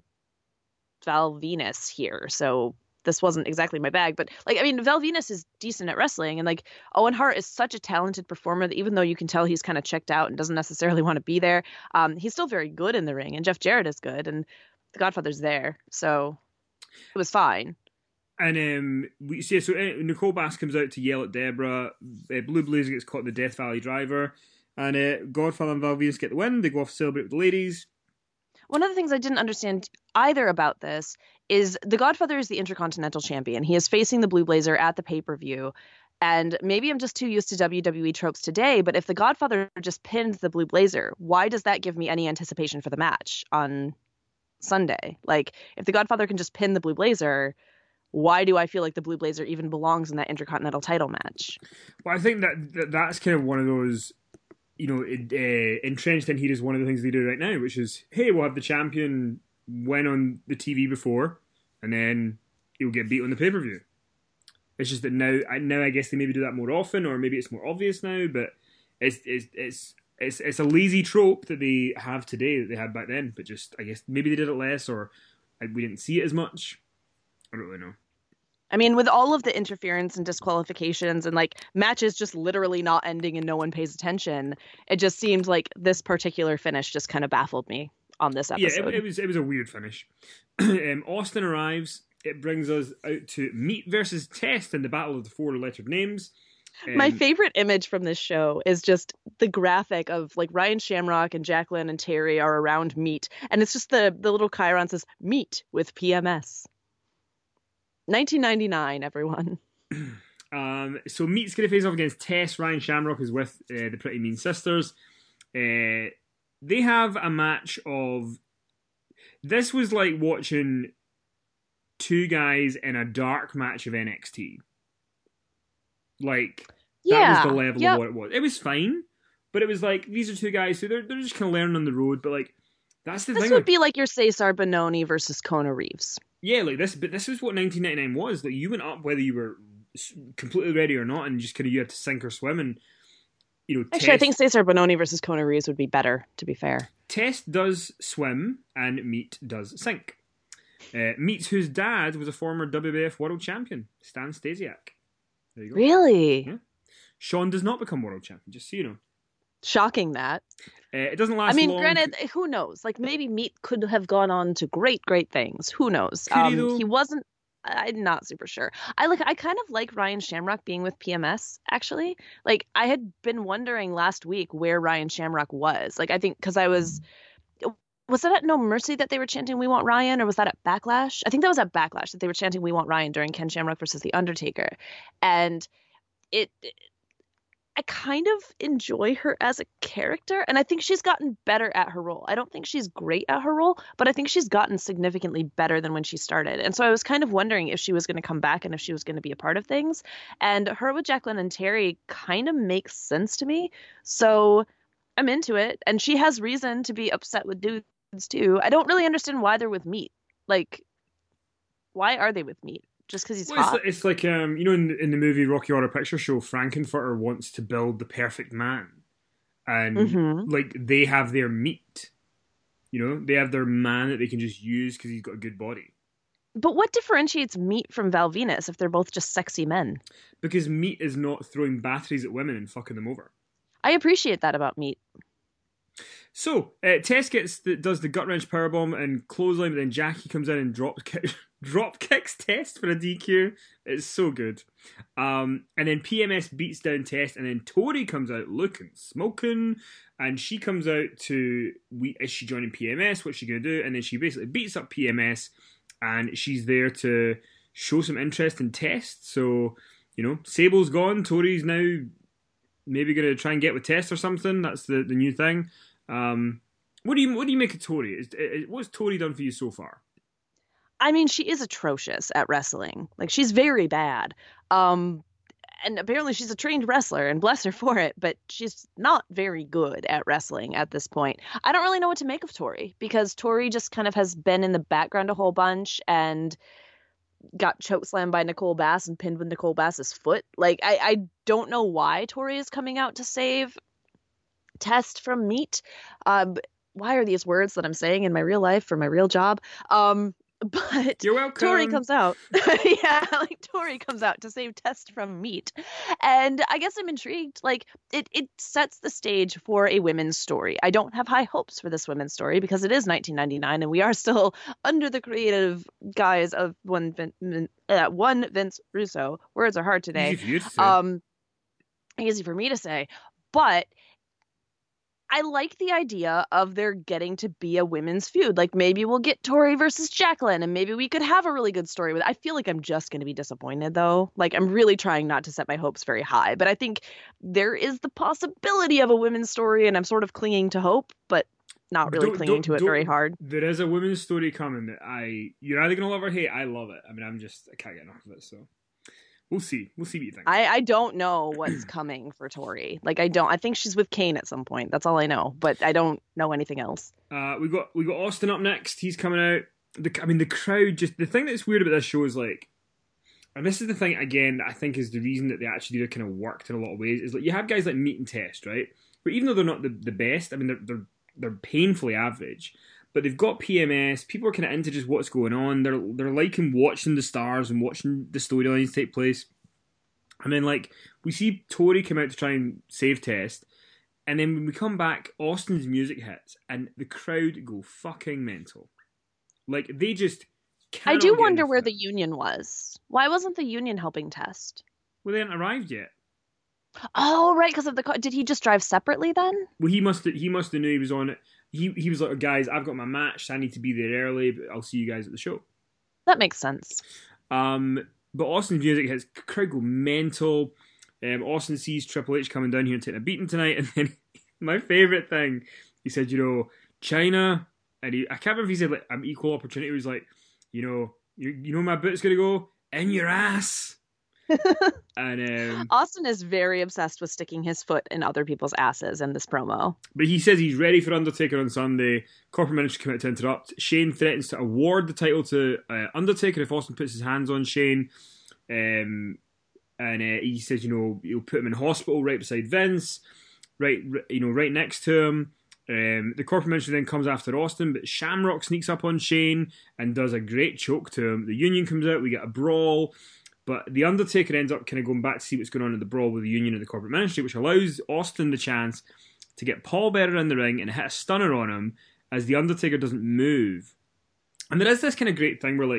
Val Venus here. So this wasn't exactly my bag. But like, I mean, Val Venus is decent at wrestling. And like Owen Hart is such a talented performer that even though you can tell he's kind of checked out and doesn't necessarily want to be there, um, he's still very good in the ring. And Jeff Jarrett is good. And the Godfather's there. So it was fine. And um, we see, so uh, Nicole Bass comes out to yell at Deborah. Uh, Blue Blazer gets caught in the Death Valley Driver. And uh, Godfather and Val Venus get the win. They go off to celebrate with the ladies. One of the things I didn't understand either about this is the Godfather is the Intercontinental Champion. He is facing the Blue Blazer at the pay-per-view. And maybe I'm just too used to W W E tropes today, but if the Godfather just pinned the Blue Blazer, why does that give me any anticipation for the match on Sunday? Like, if the Godfather can just pin the Blue Blazer, why do I feel like the Blue Blazer even belongs in that Intercontinental title match? Well, I think that, that that's kind of one of those... You know, it, uh, entrenched in here is one of the things they do right now, which is, hey, we'll have the champion win on the T V before, and then he'll get beat on the pay per view. It's just that now, I, now I guess they maybe do that more often, or maybe it's more obvious now. But it's it's it's it's it's a lazy trope that they have today that they had back then. But just I guess maybe they did it less, or we didn't see it as much. I don't really know. I mean, with all of the interference and disqualifications and like matches just literally not ending and no one pays attention, it just seemed like this particular finish just kind of baffled me on this episode. Yeah, it, it was it was a weird finish. um, Austin arrives. It brings us out to Meat versus Test in the Battle of the Four-Lettered Names. Um, My favorite image from this show is just the graphic of like Ryan Shamrock and Jacqueline and Terry are around Meat, and it's just the the little chyron says Meat with P M S. nineteen ninety-nine, everyone. Um, so Meat's going to face off against Tess. Ryan Shamrock is with uh, the Pretty Mean Sisters. Uh, they have a match of... This was like watching two guys in a dark match of N X T. Like, yeah, that was the level yep. of what it was. It was fine, but it was like, these are two guys who they're, they're just kind of learning on the road, but like, that's the this thing. This would like, be like your Cesar Bononi versus Kona Reeves. Yeah, like this, but this is what nineteen ninety-nine was. Like, you went up whether you were completely ready or not, and just kind of you had to sink or swim. And you know, actually, Test, I think Cesar Bononi versus Kona Reeves would be better. To be fair, Test does swim and Meat does sink. Uh, Meat's whose dad was a former W W F World Champion, Stan Stasiak. There you go. Really? Yeah. Sean does not become World Champion. Just so you know. Shocking that. Uh, it doesn't last I mean, long. granted, who knows? Like, maybe Meat could have gone on to great, great things. Who knows? Could um, he, though? he wasn't... I'm not super sure. I like I kind of like Ryan Shamrock being with P M S actually. Like I had been wondering last week where Ryan Shamrock was. Like I think because I was was that at No Mercy that they were chanting "We want Ryan," or was that at Backlash? I think that was at Backlash that they were chanting "We want Ryan" during Ken Shamrock versus The Undertaker, and it I kind of enjoy her as a character, and I think she's gotten better at her role. I don't think she's great at her role, but I think she's gotten significantly better than when she started. And so I was kind of wondering if she was going to come back and if she was going to be a part of things. And her with Jacqueline and Terry kind of makes sense to me. So I'm into it. And she has reason to be upset with dudes too. I don't really understand why they're with Meat. Like, why are they with Meat? Just because he's Well, it's hot? like, it's like um, you know, in, in the movie Rocky Horror Picture Show, Frankenfurter wants to build the perfect man, and Mm-hmm. like they have their meat, you know, they have their man that they can just use because he's got a good body. But what differentiates Meat from Val Venus if they're both just sexy men? Because meat is not throwing batteries at women and fucking them over. I appreciate that about Meat. So uh, Tess gets the, does the gut wrench powerbomb and clothesline, but then Jackie comes in and drops kick, drop kicks Test for a D Q. It's so good. Um, and then P M S beats down Test, and then Tori comes out looking smoking, and she comes out to we is she joining P M S? What's she gonna do? And then she basically beats up P M S, and she's there to show some interest in Test. So you know, Sable's gone. Tori's now maybe gonna try and get with Test or something. That's the the new thing. Um, what do you what do you make of Tori? Is, is, what's Tori done for you so far? I mean, she is atrocious at wrestling. Like she's very bad. Um, and apparently she's a trained wrestler, and bless her for it, but she's not very good at wrestling at this point. I don't really know what to make of Tori because Tori just kind of has been in the background a whole bunch and got chokeslammed by Nicole Bass and pinned with Nicole Bass's foot. Like I, I don't know why Tori is coming out to save Test from Meat. Um, why are these words that I'm saying in my real life for my real job? Um, but You're Tori welcome. comes out. Yeah, like Tori comes out to save Test from Meat. And I guess I'm intrigued. Like it it sets the stage for a women's story. I don't have high hopes for this women's story because it is nineteen ninety-nine and we are still under the creative guise of one Vin, uh, one Vince Russo. Words are hard Easy today. for you to say. Um, easy for me to say, but I like the idea of there getting to be a women's feud. Like maybe we'll get Tori versus Jacqueline, and maybe we could have a really good story with it. I feel like I'm just going to be disappointed though. Like I'm really trying not to set my hopes very high, but I think there is the possibility of a women's story, and I'm sort of clinging to hope, but not really Don't, clinging don't, to it very don't, hard. there is a women's story coming that I you're either gonna love or hate. I love it. I mean, I'm just I can't get enough of it. So we'll see. We'll see what you think. I, I don't know what's coming for Tori. Like I don't. I think she's with Kane at some point. That's all I know. But I don't know anything else. Uh, we got we got Austin up next. He's coming out. The, I mean, the crowd just the thing that's weird about this show is like, and this is the thing again that I think is the reason that they actually do kind of worked in a lot of ways is like you have guys like Meat and Test, right? But even though they're not the, the best, I mean they're they're they're painfully average. But they've got P M S. People are kind of into just what's going on. They're they're liking watching the stars and watching the storylines take place. And then like we see Tori come out to try and save Test, and then when we come back, Austin's music hits, and the crowd go fucking mental. Like they just I cannot do get wonder enough where of the it. union was. Why wasn't the union helping Test? Well, they hadn't arrived yet. Oh, right, because of the car. Did he just drive separately then? Well, he must he must have knew he was on it. He he was like, guys, I've got my match. So I need to be there early, but I'll see you guys at the show. That makes sense. Um, but Austin's music hits, crowd go mental. Um, Austin sees Triple H coming down here and taking a beating tonight, and then my favorite thing, he said, you know, China, and he, I can't remember if he said like I'm equal opportunity. He was like, you know, you you know, my boot's gonna go in your ass, and um, Austin is very obsessed with sticking his foot in other people's asses in this promo. but he says he's ready for Undertaker on Sunday. Corporate Ministry come out to interrupt. Shane threatens to award the title to uh, Undertaker if Austin puts his hands on Shane. Um, and uh, he says, you know, he'll put him in hospital right beside Vince, right, you know, right next to him. Um, the Corporate Ministry then comes after Austin, but Shamrock sneaks up on Shane and does a great choke to him. The Union comes out, we get a brawl, but the Undertaker ends up kind of going back to see what's going on in the brawl with the Union and the Corporate Ministry, which allows Austin the chance to get Paul Bearer in the ring and hit a stunner on him as the Undertaker doesn't move. And there is this kind of great thing where, like,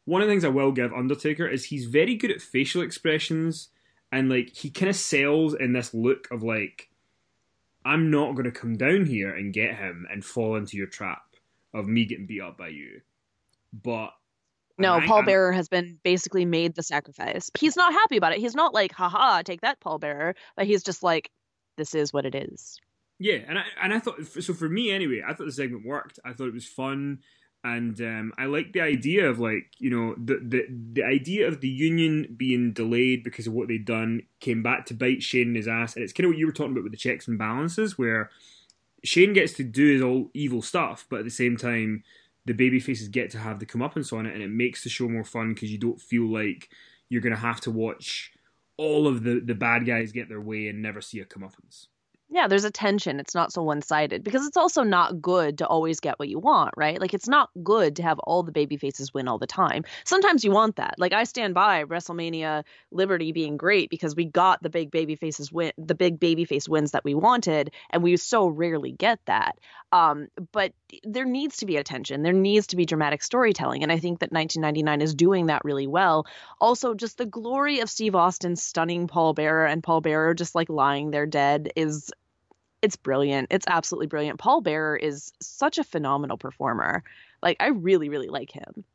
one of the things I will give Undertaker is he's very good at facial expressions, and like he kind of sells in this look of like, I'm not going to come down here and get him and fall into your trap of me getting beat up by you. But No, I, Paul I'm Bearer has been basically made the sacrifice. He's not happy about it. He's not like, haha, take that, Paul Bearer. But he's just like, this is what it is. yeah, and I and I thought so for me anyway. I thought the segment worked. I thought it was fun, and um, I like the idea of like you know the the the idea of the union being delayed because of what they'd done came back to bite Shane in his ass, and it's kind of what you were talking about with the checks and balances, where Shane gets to do his all evil stuff, but at the same time, the baby faces get to have the comeuppance on it, and it makes the show more fun because you don't feel like you're going to have to watch all of the, the bad guys get their way and never see a comeuppance. Yeah, there's a tension. It's not so one-sided because it's also not good to always get what you want, right? Like it's not good to have all the baby faces win all the time. Sometimes you want that. Like I stand by WrestleMania Liberty being great because we got the big baby faces win, the big baby face wins that we wanted, and we so rarely get that. Um, but there needs to be a tension. There needs to be dramatic storytelling, and I think that nineteen ninety-nine is doing that really well. Also, just the glory of Steve Austin stunning Paul Bearer and Paul Bearer just like lying there dead is it's brilliant. It's absolutely brilliant. Paul Bearer is such a phenomenal performer. Like I really, really like him.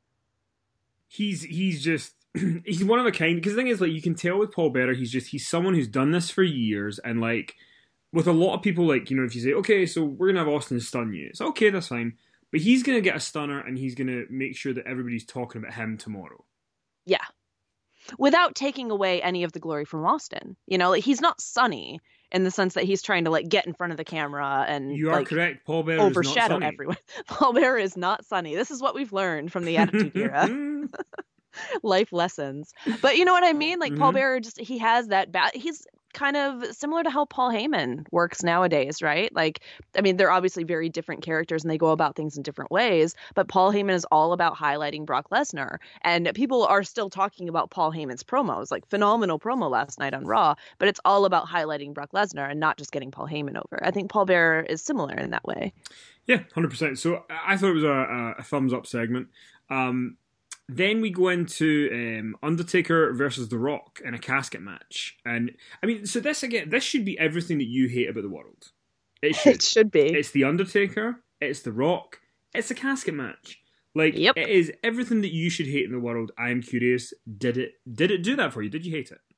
He's he's just he's one of a kind because the thing is like you can tell with Paul Bearer he's just he's someone who's done this for years and like with a lot of people like you know if you say okay so we're gonna have Austin stun you it's okay that's fine but he's gonna get a stunner and he's gonna make sure that everybody's talking about him tomorrow. Yeah. Without taking away any of the glory from Austin. You know, like he's not Sunny in the sense that he's trying to like get in front of the camera and You are like correct. Paul Bearer overshadow is not everyone. Paul Bearer is not Sunny. This is what we've learned from the Attitude Era. Sunny. Life lessons. But you know what I mean? Like Paul Mm-hmm. Bearer just he has that bad he's kind of similar to how Paul Heyman works nowadays, right? Like I mean, they're obviously very different characters and they go about things in different ways, but Paul Heyman is all about highlighting Brock Lesnar. And people are still talking about Paul Heyman's promos, like phenomenal promo last night on Raw, but it's all about highlighting Brock Lesnar and not just getting Paul Heyman over. I think Paul Bearer is similar in that way. Yeah, one hundred percent. So I thought it was a, a thumbs up segment. Um, Then we go into um, Undertaker versus The Rock in a casket match, and I mean, so this again, this should be everything that you hate about the world. It should. It should be. It's the Undertaker. It's The Rock. It's a casket match. Like Yep. it is everything that you should hate in the world. I am curious. Did it? Did it do that for you? Did you hate it?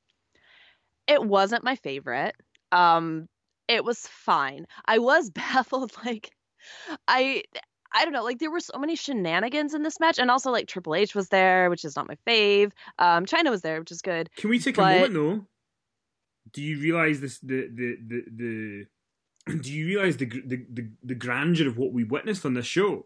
It wasn't my favorite. Um, it was fine. I was baffled, like I I don't know, like there were so many shenanigans in this match, and also like Triple H was there, which is not my fave. Um, China was there, which is good. Can we take But a moment though? Do you realize this? The the the the. Do you realize the the the, the grandeur of what we witnessed on this show?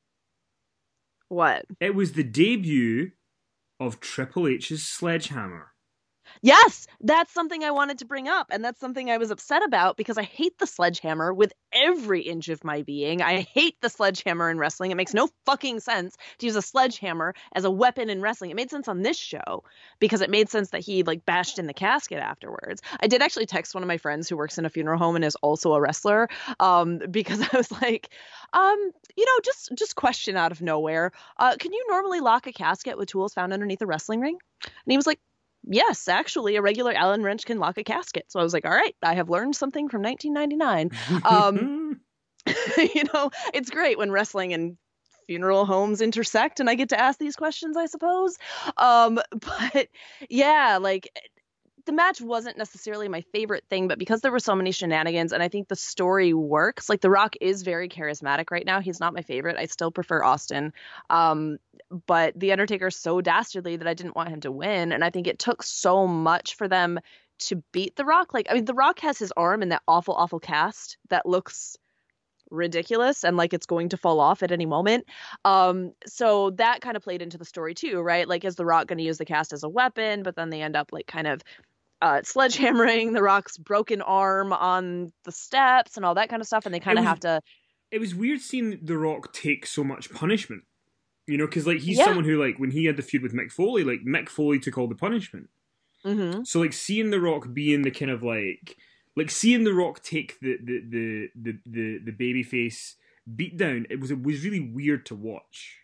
what? It was the debut of Triple H's sledgehammer. Yes, that's something I wanted to bring up, and that's something I was upset about because I hate the sledgehammer with every inch of my being. I hate the sledgehammer in wrestling. It makes no fucking sense to use a sledgehammer as a weapon in wrestling. It made sense on this show because it made sense that he like bashed in the casket afterwards. I did actually text one of my friends who works in a funeral home and is also a wrestler, um, because I was like, um, you know, just just question out of nowhere. Uh, can you normally lock a casket with tools found underneath a wrestling ring? And he was like, yes, actually, a regular Allen wrench can lock a casket. So I was like, all right, I have learned something from nineteen ninety-nine. Um, you know, it's great when wrestling and funeral homes intersect and I get to ask these questions, I suppose. Um, but yeah, like the match wasn't necessarily my favorite thing, but because there were so many shenanigans and I think the story works, like The Rock is very charismatic right now. He's not my favorite. I still prefer Austin. Um, but The Undertaker's so dastardly that I didn't want him to win. And I think it took so much for them to beat The Rock. Like, I mean, The Rock has his arm in that awful, awful cast that looks ridiculous and like it's going to fall off at any moment. Um, so that kind of played into the story too, right? Like, is The Rock going to use the cast as a weapon? But then they end up like kind of uh, sledgehammering The Rock's broken arm on the steps and all that kind of stuff. And they kind of have to. It was weird seeing The Rock take so much punishment. You know, because like he's Yeah. someone who like when he had the feud with Mick Foley, like Mick Foley took all the punishment. Mm-hmm. So like seeing The Rock being the kind of like like seeing The Rock take the the the the the, the babyface beat down, it was it was really weird to watch.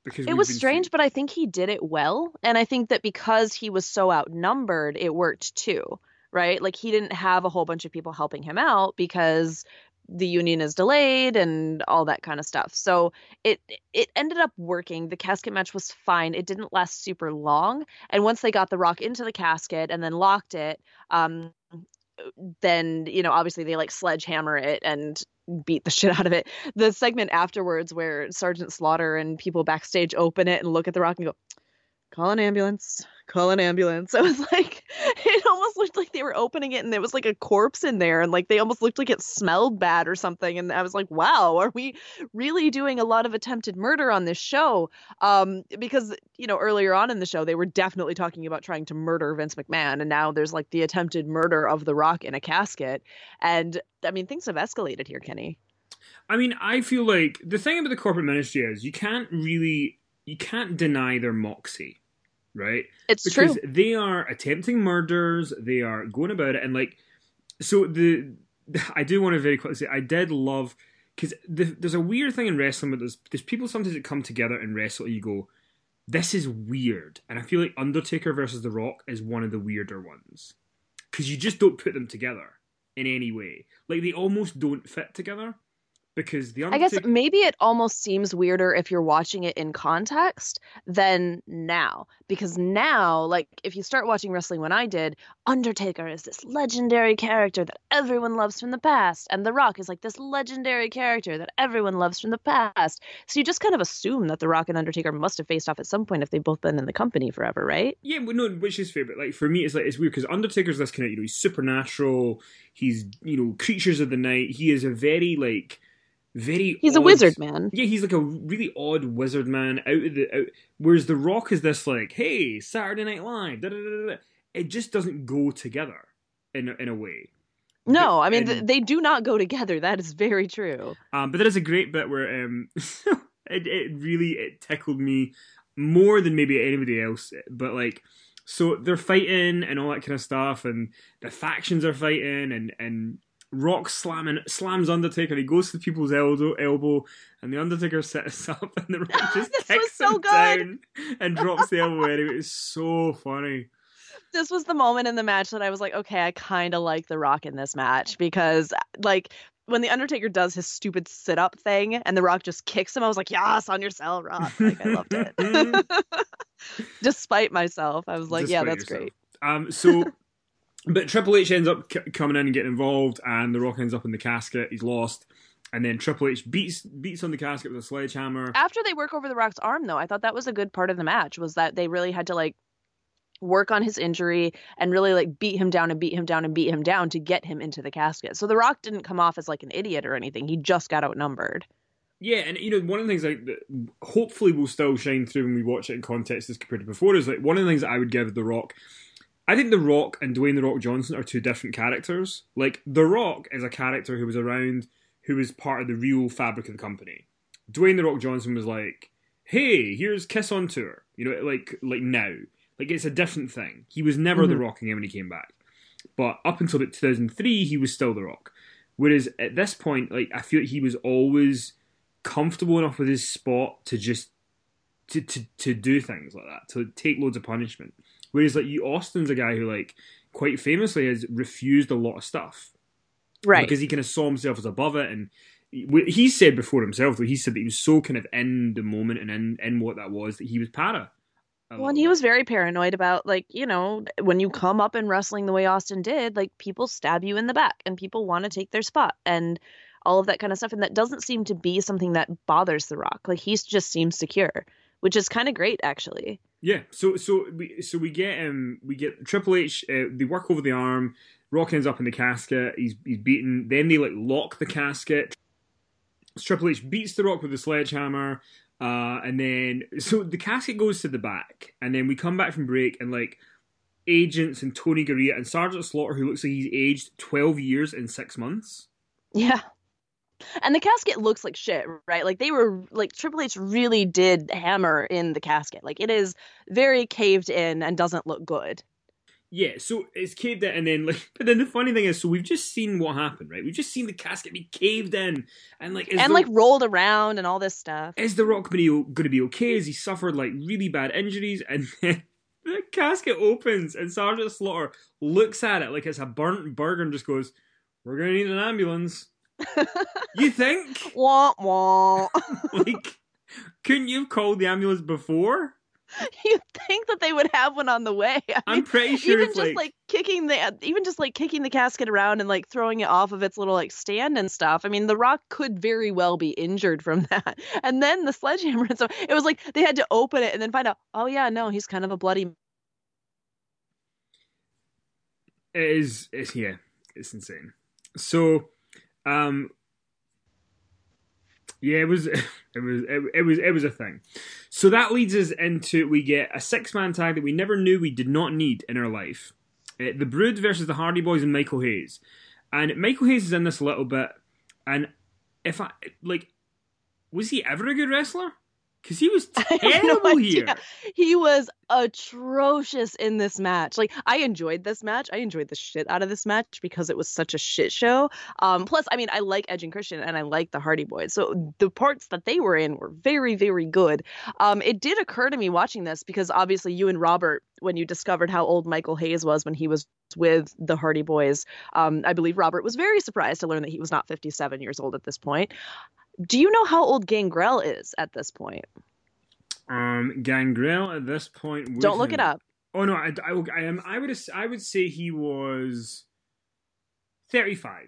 because It we've was been strange, seeing. but I think he did it well. And I think that because he was so outnumbered, it worked too, right? Like he didn't have a whole bunch of people helping him out because the union is delayed and all that kind of stuff. So it it ended up working. The casket match was fine. It didn't last super long. And once they got The Rock into the casket and then locked it, um, then you know obviously they like sledgehammer it and beat the shit out of it. The segment afterwards where Sergeant Slaughter and people backstage open it and look at The Rock and go, call an ambulance, call an ambulance. I was like, it almost looked like they were opening it and there was like a corpse in there and like they almost looked like it smelled bad or something. And I was like, wow, are we really doing a lot of attempted murder on this show? Um, because, you know, earlier on in the show, they were definitely talking about trying to murder Vince McMahon. And now there's like the attempted murder of The Rock in a casket. And I mean, things have escalated here, Kenny. I mean, I feel like the thing about the corporate ministry is you can't really you can't deny their moxie, right? It's Because true. they are attempting murders, they are going about it, and like, so the I do want to very quickly say I did love because the, there's a weird thing in wrestling, but there's there's people sometimes that come together and wrestle, and you go, this is weird, and I feel like Undertaker versus The Rock is one of the weirder ones because you just don't put them together in any way. Like they almost don't fit together because the I guess Undertaker. maybe it almost seems weirder if you're watching it in context than now. Because now, like, if you start watching wrestling when I did, Undertaker is this legendary character that everyone loves from the past. And The Rock is like this legendary character that everyone loves from the past. So you just kind of assume that The Rock and Undertaker must have faced off at some point if they've both been in the company forever, right? Yeah, but no, which is fair. But like for me, it's like it's weird because Undertaker's this kind of you know he's supernatural. He's you know creatures of the night. He is a very like very He's a odd. wizard, man. Yeah, he's like a really odd wizard man out of the out. Whereas The Rock is this like, hey, Saturday Night Live. Da, da, da, da. It just doesn't go together in a, in a way. But, No, I mean, th- and, they do not go together. That is very true. um, but there is a great bit where um, it it really it tickled me more than maybe anybody else. But like, so they're fighting and all that kind of stuff, and the factions are fighting, and and Rock slamming slams Undertaker. He goes to the people's elbow, elbow, and the Undertaker sits up, and the Rock just This was kicks so him good. down and drops the elbow anyway. It's so funny. This was the moment in the match that I was like, okay, I kind of like The Rock in this match because, like, when the Undertaker does his stupid sit up thing and The Rock just kicks him, I was like, yes, on your cell, Rock. Like, I loved it. Despite myself, I was like, Despite yeah, that's yourself. great. Um, so, but Triple H ends up c- coming in and getting involved, and The Rock ends up in the casket. He's lost, and then Triple H beats beats on the casket with a sledgehammer. After they work over The Rock's arm, though, I thought that was a good part of the match, was that they really had to, like, work on his injury and really like beat him down and beat him down and beat him down to get him into the casket. So The Rock didn't come off as like an idiot or anything. He just got outnumbered. Yeah, and you know one of the things like that hopefully will still shine through when we watch it in context as compared to before is like one of the things that I would give The Rock. I think The Rock and Dwayne The Rock Johnson are two different characters. Like The Rock is a character who was around, who was part of the real fabric of the company. Dwayne The Rock Johnson was like, hey, here's Kiss on tour. You know, like like now. Like, it's a different thing. He was never Mm-hmm. The Rock again when he came back. But up until about two thousand three, he was still The Rock. Whereas at this point, like, I feel like he was always comfortable enough with his spot to just to, to, to do things like that, to take loads of punishment. Whereas, like, you, Austin's a guy who, like, quite famously has refused a lot of stuff. Right. Because he kind of saw himself as above it. And he, he said before himself, though, he said that he was so kind of in the moment and in, in what that was, that he was para. Well, and he was very paranoid about, like, you know, when you come up in wrestling the way Austin did, like, people stab you in the back and people want to take their spot and all of that kind of stuff. And that doesn't seem to be something that bothers The Rock. Like, he just seems secure, which is kind of great, actually. Yeah, so so we so we get um we get Triple H. Uh, they work over the arm. Rock ends up in the casket. He's he's beaten. Then they like lock the casket. Triple H beats The Rock with a sledgehammer. Uh, and then, so the casket goes to the back, and then we come back from break, and like agents and Tony Garea and Sergeant Slaughter, who looks like he's aged twelve years in six months. Yeah. And the casket looks like shit, right? Like, they were, like, Triple H really did hammer in the casket. Like, it is very caved in and doesn't look good. Yeah, so it's caved in, and then like, but then the funny thing is, so we've just seen what happened, right? We've just seen the casket be caved in, and like, is And the like rolled around and all this stuff. is the Rock going to be okay? Has he suffered like really bad injuries? And then the casket opens, and Sergeant Slaughter looks at it like it's a burnt burger and just goes, "We're going to need an ambulance." You think? Wah wah. Like, couldn't you have called the ambulance before? You'd think that they would have one on the way. I I'm mean, pretty sure even if, just like, like kicking the, even just like kicking the casket around and like throwing it off of its little like stand and stuff. I mean, The Rock could very well be injured from that. And then the sledgehammer and so it was like they had to open it and then find out, oh yeah, no, he's kind of a bloody. it is, it's, yeah, it's insane. So, um, yeah, it was, it was, it, it was, it was a thing. So that leads us into, we get a six-man tag that we never knew we did not need in our life. Uh, the Brood versus the Hardy Boys and Michael Hayes. And Michael Hayes is in this a little bit, and if I, like, was he ever a good wrestler? Because he was terrible no here. He was atrocious in this match. Like, I enjoyed this match. I enjoyed the shit out of this match because it was such a shit show. Um, plus, I mean, I like Edge and Christian and I like the Hardy Boys. So the parts that they were in were very, very good. Um, it did occur to me watching this because obviously you and Robert, when you discovered how old Michael Hayes was when he was with the Hardy Boys, um, I believe Robert was very surprised to learn that he was not fifty-seven years old at this point. Do you know how old Gangrel is at this point? Um, Gangrel at this point. Don't look him. it up. Oh no, I, I, I am. I would. I would say he was thirty-five.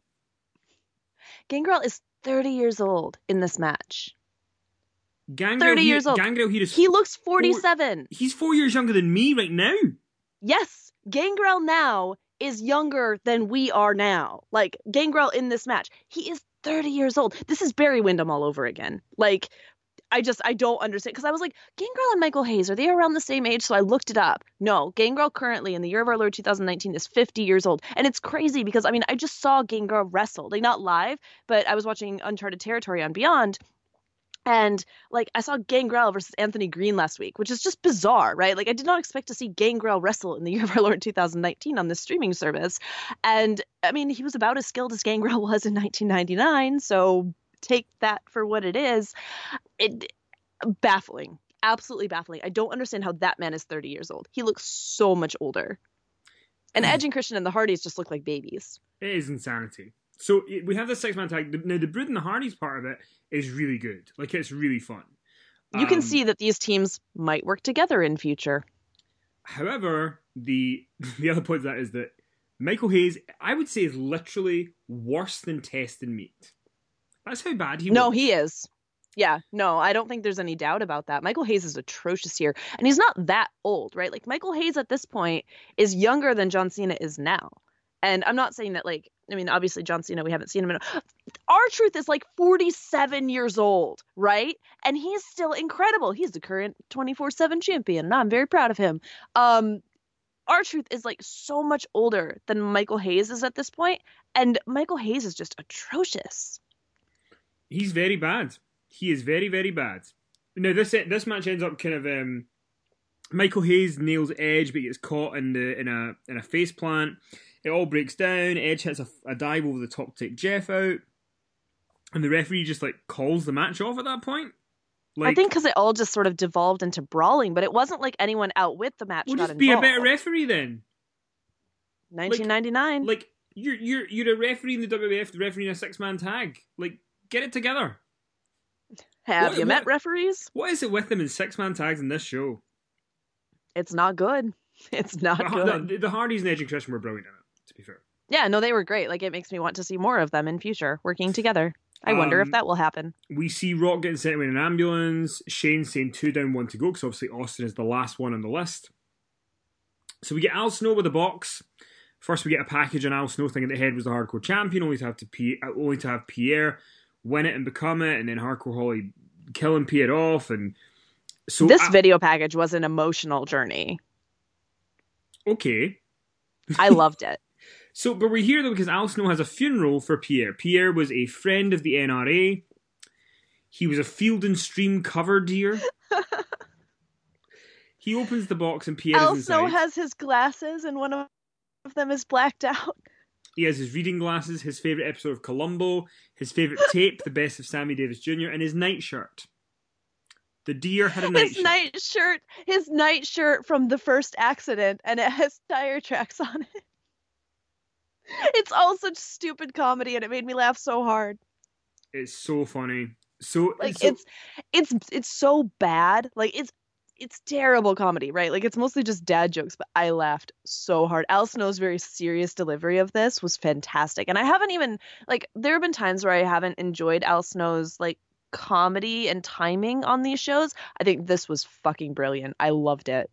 Gangrel is thirty years old in this match. Gangrel, thirty he, years old. Gangrel, he, he looks forty-seven. Four, he's four years younger than me right now. Yes, Gangrel now is younger than we are now. Like, Gangrel in this match, he is thirty years old. This is Barry Windham all over again. Like, I just, I don't understand. Because I was like, Gangrel and Michael Hayes, are they around the same age? So I looked it up. No, Gangrel currently in the year of our Lord two thousand nineteen is fifty years old. And it's crazy because, I mean, I just saw Gangrel wrestle. Like, not live, but I was watching Uncharted Territory on Beyond. And, like, I saw Gangrel versus Anthony Green last week, which is just bizarre, right? Like, I did not expect to see Gangrel wrestle in the year of our Lord two thousand nineteen on this streaming service. And, I mean, he was about as skilled as Gangrel was in nineteen ninety-nine, so take that for what it is. It baffling. Absolutely baffling. I don't understand how that man is thirty years old. He looks so much older. And Edge and Christian and the Hardys just look like babies. It is insanity. So we have this six-man tag. Now, the Brood and the Hardys part of it is really good. Like, it's really fun. You um, can see that these teams might work together in future. However, the the other point of that is that Michael Hayes, I would say, is literally worse than Test and Meat. That's how bad he no, was. No, he is. Yeah, no, I don't think there's any doubt about that. Michael Hayes is atrocious here. And he's not that old, right? Like, Michael Hayes at this point is younger than John Cena is now. And I'm not saying that, like, I mean, obviously, John Cena, we haven't seen him in a... R-Truth is like forty-seven years old, right? And he's still incredible. He's the current twenty-four seven champion, and I'm very proud of him. Um, R-Truth is like so much older than Michael Hayes is at this point, and Michael Hayes is just atrocious. He's very bad. He is very, very bad. Now, this this match ends up kind of... Um, Michael Hayes nails Edge, but gets caught in the in a in a face plant. It all breaks down. Edge hits a, a dive over the top to take Jeff out. And the referee just, like, calls the match off at that point. Like, I think because it all just sort of devolved into brawling, but it wasn't like anyone out with the match well, got just be involved. a better referee then. nineteen ninety-nine. Like, like, you're, you're, you're a referee in the W W F, refereeing a six-man tag. Like, get it together. Have what, you what, met referees? What is it with them in six-man tags in this show? It's not good. It's not the, good. The, the Hardys and Edge and Christian were brilliant in it, to be fair. Yeah, no, they were great. Like, it makes me want to see more of them in future, working together. I um, wonder if that will happen. We see Rock getting sent away in an ambulance. Shane saying two down, one to go, because obviously Austin is the last one on the list. So we get Al Snow with a box. First, we get a package on Al Snow thinking that Head was the Hardcore Champion, only to have to P- only to have Pierre win it and become it, and then Hardcore Holly killing Pierre off. And so this Al- video package was an emotional journey. Okay, I loved it. So, but we're here though because Al Snow has a funeral for Pierre. Pierre was a friend of the N R A. He was a Field and Stream cover deer. He opens the box and Pierre is Al Snow inside. has his glasses, and one of them is blacked out. He has his reading glasses, his favourite episode of Columbo, his favourite tape, The Best of Sammy Davis Junior, and his nightshirt. The deer had a His nightshirt. nightshirt, his nightshirt from the first accident, and it has tire tracks on it. It's all such stupid comedy, and it made me laugh so hard. It's so funny. So Like so, it's it's it's so bad. Like it's it's terrible comedy, right? Like it's mostly just dad jokes, but I laughed so hard. Al Snow's very serious delivery of this was fantastic. And I haven't even like there have been times where I haven't enjoyed Al Snow's like comedy and timing on these shows. I think this was fucking brilliant. I loved it.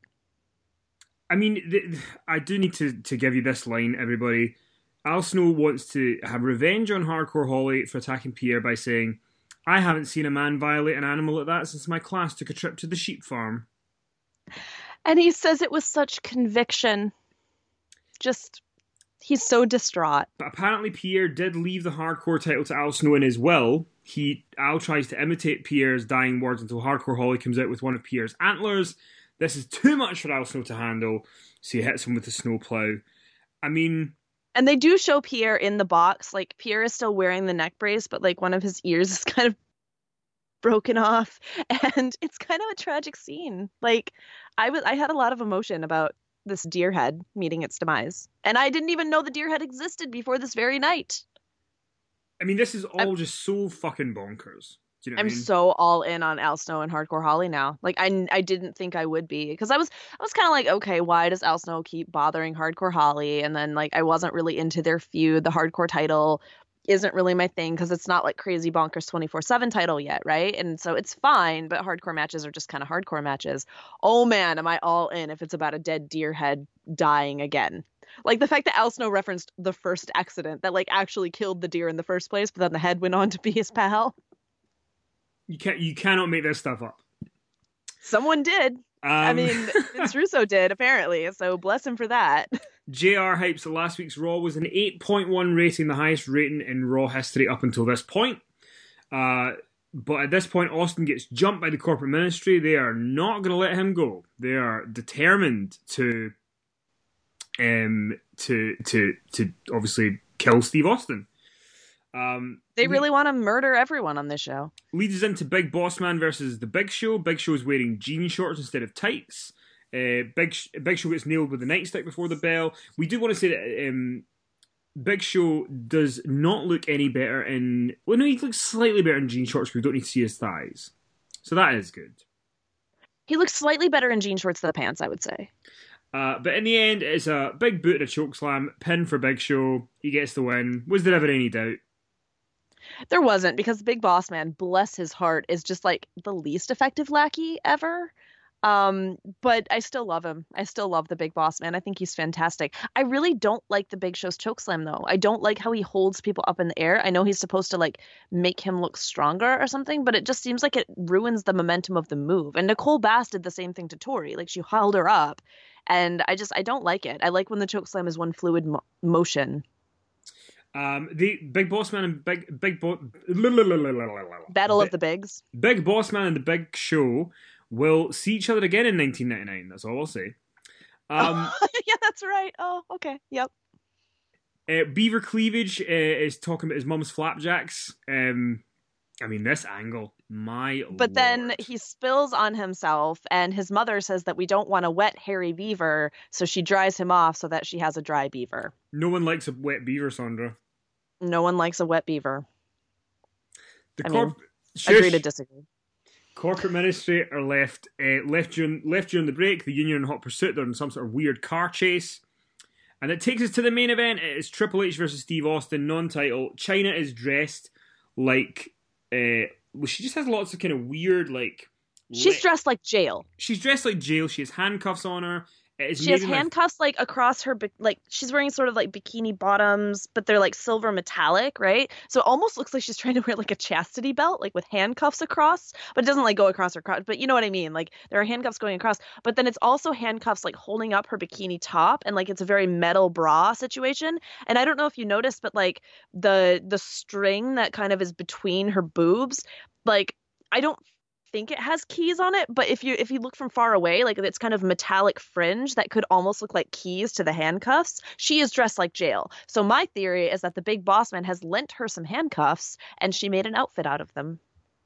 I mean, th- I do need to to give you this line, everybody. Al Snow wants to have revenge on Hardcore Holly for attacking Pierre by saying, "I haven't seen a man violate an animal like that since my class took a trip to the sheep farm." And he says it with such conviction. Just, he's so distraught. But apparently Pierre did leave the Hardcore title to Al Snow in his will. He Al tries to imitate Pierre's dying words until Hardcore Holly comes out with one of Pierre's antlers. This is too much for Al Snow to handle, so he hits him with the snowplow. I mean... And they do show Pierre in the box. Like, Pierre is still wearing the neck brace, but, like, one of his ears is kind of broken off. And it's kind of a tragic scene. Like, I was, I had a lot of emotion about this deer head meeting its demise. And I didn't even know the deer head existed before this very night. I mean, this is all I'm, just so fucking bonkers. Do you know what I'm I mean? so all in on Al Snow and Hardcore Holly now. Like I, I didn't think I would be because I was I was kind of like, okay, why does Al Snow keep bothering Hardcore Holly? And then like I wasn't really into their feud. The Hardcore title isn't really my thing because it's not like Crazy Bonkers twenty-four seven title yet, right? And so it's fine, but hardcore matches are just kind of hardcore matches. Oh man, am I all in if it's about a dead deer head dying again. Like the fact that Al Snow referenced the first accident that like actually killed the deer in the first place, but then the head went on to be his pal. You can't. You cannot make this stuff up. Someone did. Um, I mean, Vince Russo did apparently. So bless him for that. J R hypes that last week's Raw was an eight point one rating, the highest rating in Raw history up until this point. Uh, but at this point, Austin gets jumped by the corporate ministry. They are not going to let him go. They are determined to, um, to to to obviously kill Steve Austin. Um, they really le- want to murder everyone on this show. Leads us into Big Boss Man versus the Big Show. Big Show is wearing jean shorts instead of tights. Uh, Big Big Show gets nailed with the nightstick before the bell. We do want to say that um, Big Show does not look any better in... Well, no, he looks slightly better in jean shorts, but we don't need to see his thighs. So that is good. He looks slightly better in jean shorts than the pants, I would say. Uh, but in the end, it's a big boot and a chokeslam, pin for Big Show. He gets the win. Was there ever any doubt? There wasn't, because Big Boss Man, bless his heart, is just like the least effective lackey ever. Um, but I still love him. I still love the Big Boss Man. I think he's fantastic. I really don't like the Big Show's chokeslam though. I don't like how he holds people up in the air. I know he's supposed to like make him look stronger or something, but it just seems like it ruins the momentum of the move. And Nicole Bass did the same thing to Tori. Like she held her up, and I just I don't like it. I like when the chokeslam is one fluid mo- motion. Um, the Big Boss Man and Big Big Bo- Battle Big, of the Bigs. Big Boss Man and the Big Show will see each other again in nineteen ninety-nine. That's all I'll say. Um, oh, yeah, that's right. Oh, okay. Yep. Uh, Beaver Cleavage uh, is talking about his mum's flapjacks. Um, I mean, this angle, my But Lord. Then he spills on himself, and his mother says that we don't want a wet, hairy beaver, so she dries him off so that she has a dry beaver. No one likes a wet beaver, Sandra. No one likes a wet beaver. The I corp- mean, Shush. agree to disagree. Corporate ministry are left uh, left during left during the break. The Union in hot pursuit. They're in some sort of weird car chase, and it takes us to the main event. It is Triple H versus Steve Austin, non-title. Chyna is dressed like uh, well, she just has lots of kind of weird like. She's le- dressed like jail. She's dressed like jail. She has handcuffs on her. It's she has maybe handcuffs like across her, like she's wearing sort of like bikini bottoms, but they're like silver metallic, right? So it almost looks like she's trying to wear like a chastity belt, like with handcuffs across, but it doesn't like go across her crotch. But you know what I mean? Like there are handcuffs going across, but then it's also handcuffs like holding up her bikini top, and like it's a very metal bra situation. And I don't know if you noticed, but like the the string that kind of is between her boobs, like I don't think it has keys on it, but if you if you look from far away, like it's kind of metallic fringe that could almost look like keys to the handcuffs. She is dressed like jail. So my theory is that the big boss man has lent her some handcuffs and she made an outfit out of them.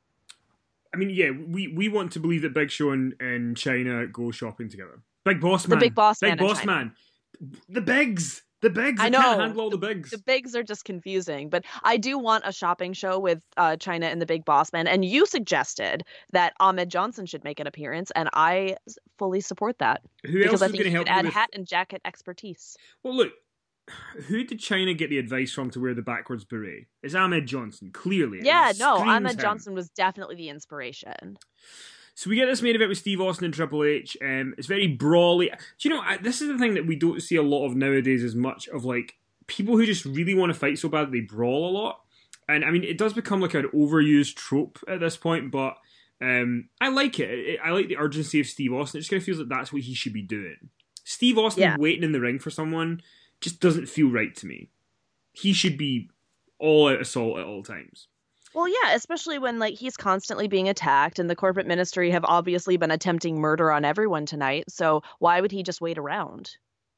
I mean, yeah, we, we want to believe that Big Show and, and China go shopping together. Big Boss Man. The big boss Big man. Boss Man. The bigs. The bigs. I I know. can't handle all the bigs. The bigs are just confusing, but I do want a shopping show with uh, China and the Big Boss Man. And you suggested that Ahmed Johnson should make an appearance, and I fully support that. Who because else I is think going to he help could you add with... hat and jacket expertise. Well, look, who did China get the advice from to wear the backwards beret? It's Ahmed Johnson, clearly. Yeah, it no, Ahmed him. Johnson was definitely the inspiration. So we get this main event with Steve Austin and Triple H. Um, it's very brawly. Do you know, I, this is the thing that we don't see a lot of nowadays as much of, like, people who just really want to fight so bad that they brawl a lot. And, I mean, it does become, like, an overused trope at this point, but um, I like it. it. I like the urgency of Steve Austin. It just kind of feels like that's what he should be doing. Steve Austin yeah. waiting in the ring for someone just doesn't feel right to me. He should be all out assault at all times. Well, yeah, especially when like he's constantly being attacked and the corporate ministry have obviously been attempting murder on everyone tonight. So why would he just wait around?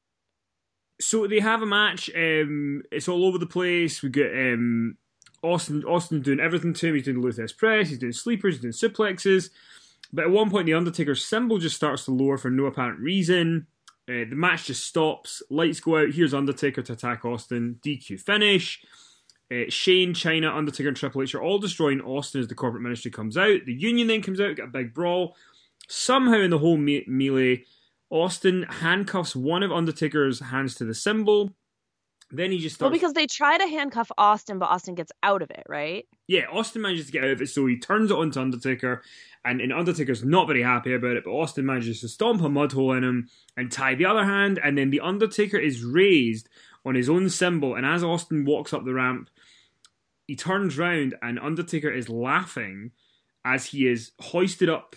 So they have a match. Um, it's all over the place. We get um, Austin Austin doing everything to him. He's doing Luthes press. He's doing sleepers. He's doing suplexes. But at one point, the Undertaker's symbol just starts to lower for no apparent reason. Uh, the match just stops. Lights go out. Here's Undertaker to attack Austin. D Q finish. Uh, Shane, China, Undertaker, and Triple H are all destroying Austin as the corporate ministry comes out. The Union then comes out, get a big brawl. Somehow in the whole me- melee, Austin handcuffs one of Undertaker's hands to the symbol. Then he just starts... Well, because they try to handcuff Austin, but Austin gets out of it, right? Yeah, Austin manages to get out of it, so he turns it onto Undertaker, and, and Undertaker's not very happy about it, but Austin manages to stomp a mud hole in him and tie the other hand, and then the Undertaker is raised on his own symbol, and as Austin walks up the ramp, he turns round, and Undertaker is laughing as he is hoisted up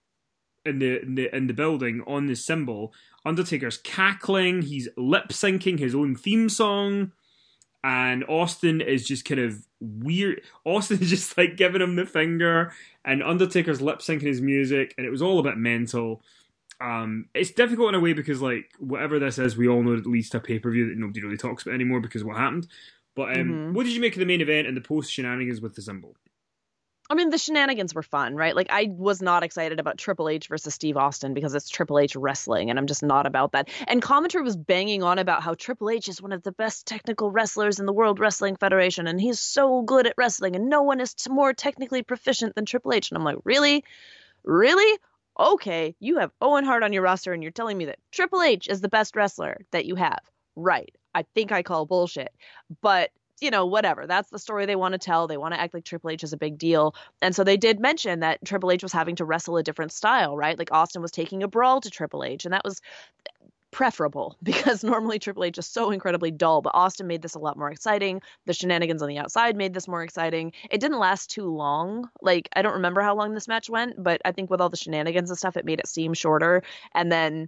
in the in the, in the building on the symbol. Undertaker's cackling, he's lip-syncing his own theme song, and Austin is just kind of weird. Austin is just like giving him the finger, and Undertaker's lip-syncing his music, and it was all a bit mental. Um, it's difficult in a way because, like, whatever this is, we all know at least a pay-per-view that nobody really talks about anymore because of what happened. But um, mm-hmm. what did you make of the main event and the post-shenanigans with the symbol? I mean, the shenanigans were fun, right? Like, I was not excited about Triple H versus Steve Austin because it's Triple H wrestling, and I'm just not about that. And commentary was banging on about how Triple H is one of the best technical wrestlers in the World Wrestling Federation, and he's so good at wrestling, and no one is t- more technically proficient than Triple H. And I'm like, really? Really? Okay, you have Owen Hart on your roster, and you're telling me that Triple H is the best wrestler that you have. Right. I think I call bullshit. But you know, whatever. That's the story they want to tell. They want to act like Triple H is a big deal. And so they did mention that Triple H was having to wrestle a different style, right? Like Austin was taking a brawl to Triple H, and that was preferable because normally Triple H is so incredibly dull, but Austin made this a lot more exciting. The shenanigans on the outside made this more exciting. It didn't last too long. Like, I don't remember how long this match went, but I think with all the shenanigans and stuff, it made it seem shorter. And then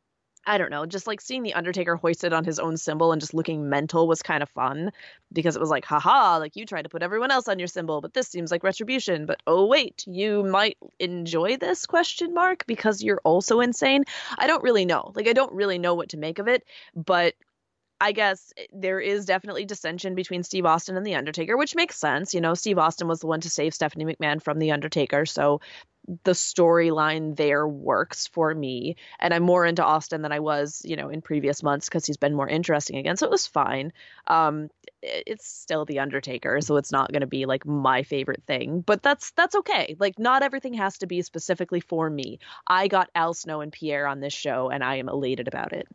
I don't know, just like seeing the Undertaker hoisted on his own symbol and just looking mental was kind of fun because it was like, haha, like you tried to put everyone else on your symbol, but this seems like retribution. But oh, wait, you might enjoy this question mark because you're also insane. I don't really know. Like, I don't really know what to make of it, but I guess there is definitely dissension between Steve Austin and The Undertaker, which makes sense. You know, Steve Austin was the one to save Stephanie McMahon from The Undertaker, so the storyline there works for me. And I'm more into Austin than I was, you know, in previous months because he's been more interesting again. So it was fine. Um, it's still The Undertaker, so it's not going to be like my favorite thing, but that's that's okay. Like, not everything has to be specifically for me. I got Al Snow and Pierre on this show, and I am elated about it.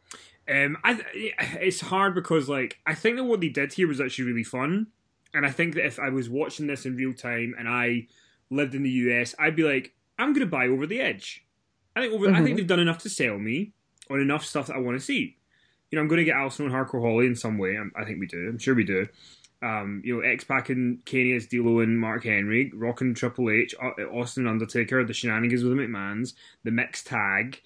Um, I it's hard because like I think that what they did here was actually really fun, and I think that if I was watching this in real time and I lived in the U S, I'd be like, I'm going to buy Over the Edge. I think over, mm-hmm. I think they've done enough to sell me on enough stuff that I want to see. You know, I'm going to get Al Snow and Hardcore Holly in some way. I think we do. I'm sure we do. Um, you know, X-Pac and Kenny as D'Lo and Mark Henry, Rockin' Triple H, Austin and Undertaker, the shenanigans with the McMahons, the mixed tag.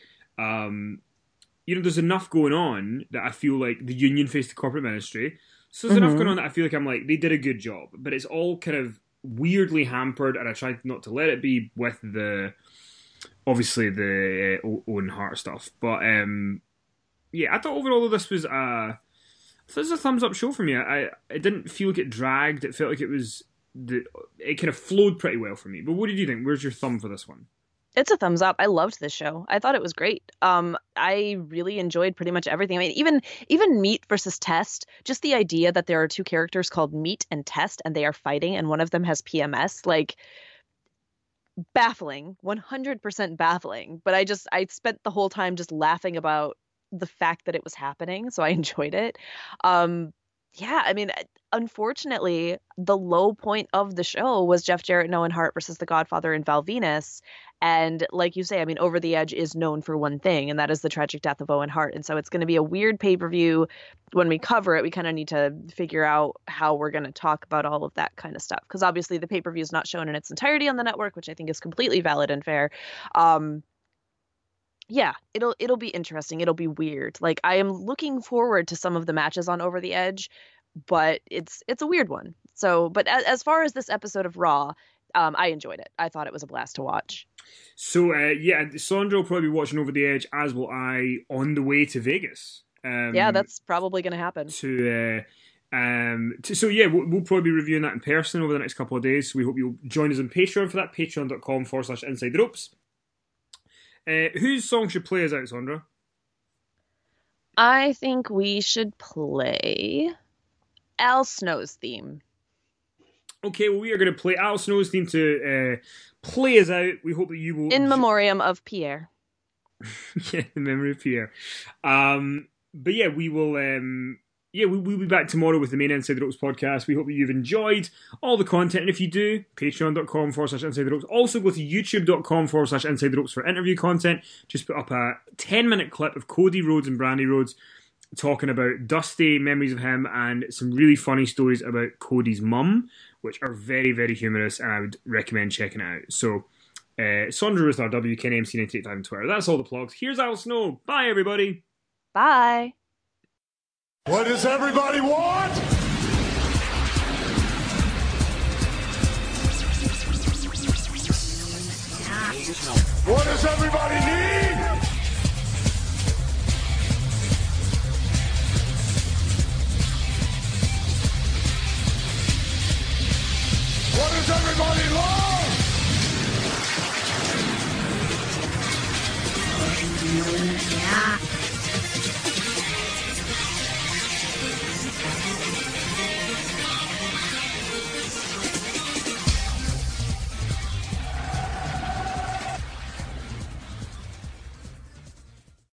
Um, you know, there's enough going on that I feel like the Union faced the corporate ministry. So there's mm-hmm. enough going on that I feel like I'm like, they did a good job. But it's all kind of weirdly hampered, and I tried not to let it be with the obviously the uh, Owen Hart stuff. But um, yeah, I thought overall this was a this was a thumbs up show for me. I, I it didn't feel like it dragged. It felt like it was the it kind of flowed pretty well for me. But what did you think? Where's your thumb for this one? It's a thumbs up. I loved this show. I thought it was great. Um, I really enjoyed pretty much everything. I mean, even even Meat versus Test, just the idea that there are two characters called Meat and Test and they are fighting and one of them has P M S, like baffling, one hundred percent baffling. But I just I spent the whole time just laughing about the fact that it was happening, so I enjoyed it. Um, yeah, I mean, unfortunately, the low point of the show was Jeff Jarrett and Owen Hart versus The Godfather and Val Venus. And like you say, I mean, Over the Edge is known for one thing, and that is the tragic death of Owen Hart. And so it's going to be a weird pay-per-view. When we cover it, we kind of need to figure out how we're going to talk about all of that kind of stuff. Because obviously the pay-per-view is not shown in its entirety on the network, which I think is completely valid and fair. Um, yeah, it'll it'll be interesting. It'll be weird. Like, I am looking forward to some of the matches on Over the Edge, but it's it's a weird one. So, but as, as far as this episode of Raw, um, I enjoyed it. I thought it was a blast to watch. So, uh, yeah, Sandra will probably be watching Over the Edge, as will I, on the way to Vegas. Um, yeah, that's probably going to happen. To, uh, um, to, so, yeah, we'll, we'll probably be reviewing that in person over the next couple of days. So we hope you'll join us on Patreon for that, patreon.com forward slash inside the ropes. Uh, whose song should play us out, Sandra? I think we should play Al Snow's theme. Okay, well, we are going to play Al Snow's theme to uh, play us out. We hope that you will... In memoriam of Pierre. Yeah, in memory of Pierre. Um, but yeah, we will... Um, yeah, we, we'll be back tomorrow with the main Inside the Ropes podcast. We hope that you've enjoyed all the content. And if you do, patreon.com forward slash Inside the Ropes. Also go to youtube.com forward slash Inside the Ropes for interview content. Just put up a ten-minute clip of Cody Rhodes and Brandy Rhodes talking about Dusty, memories of him, and some really funny stories about Cody's mum, which are very, very humorous, and I would recommend checking it out. So, uh, Sandra with R W, Ken M C ninety-eight on Twitter. That's all the plugs. Here's Al Snow. Bye, everybody. Bye. What does everybody want? What does everybody need?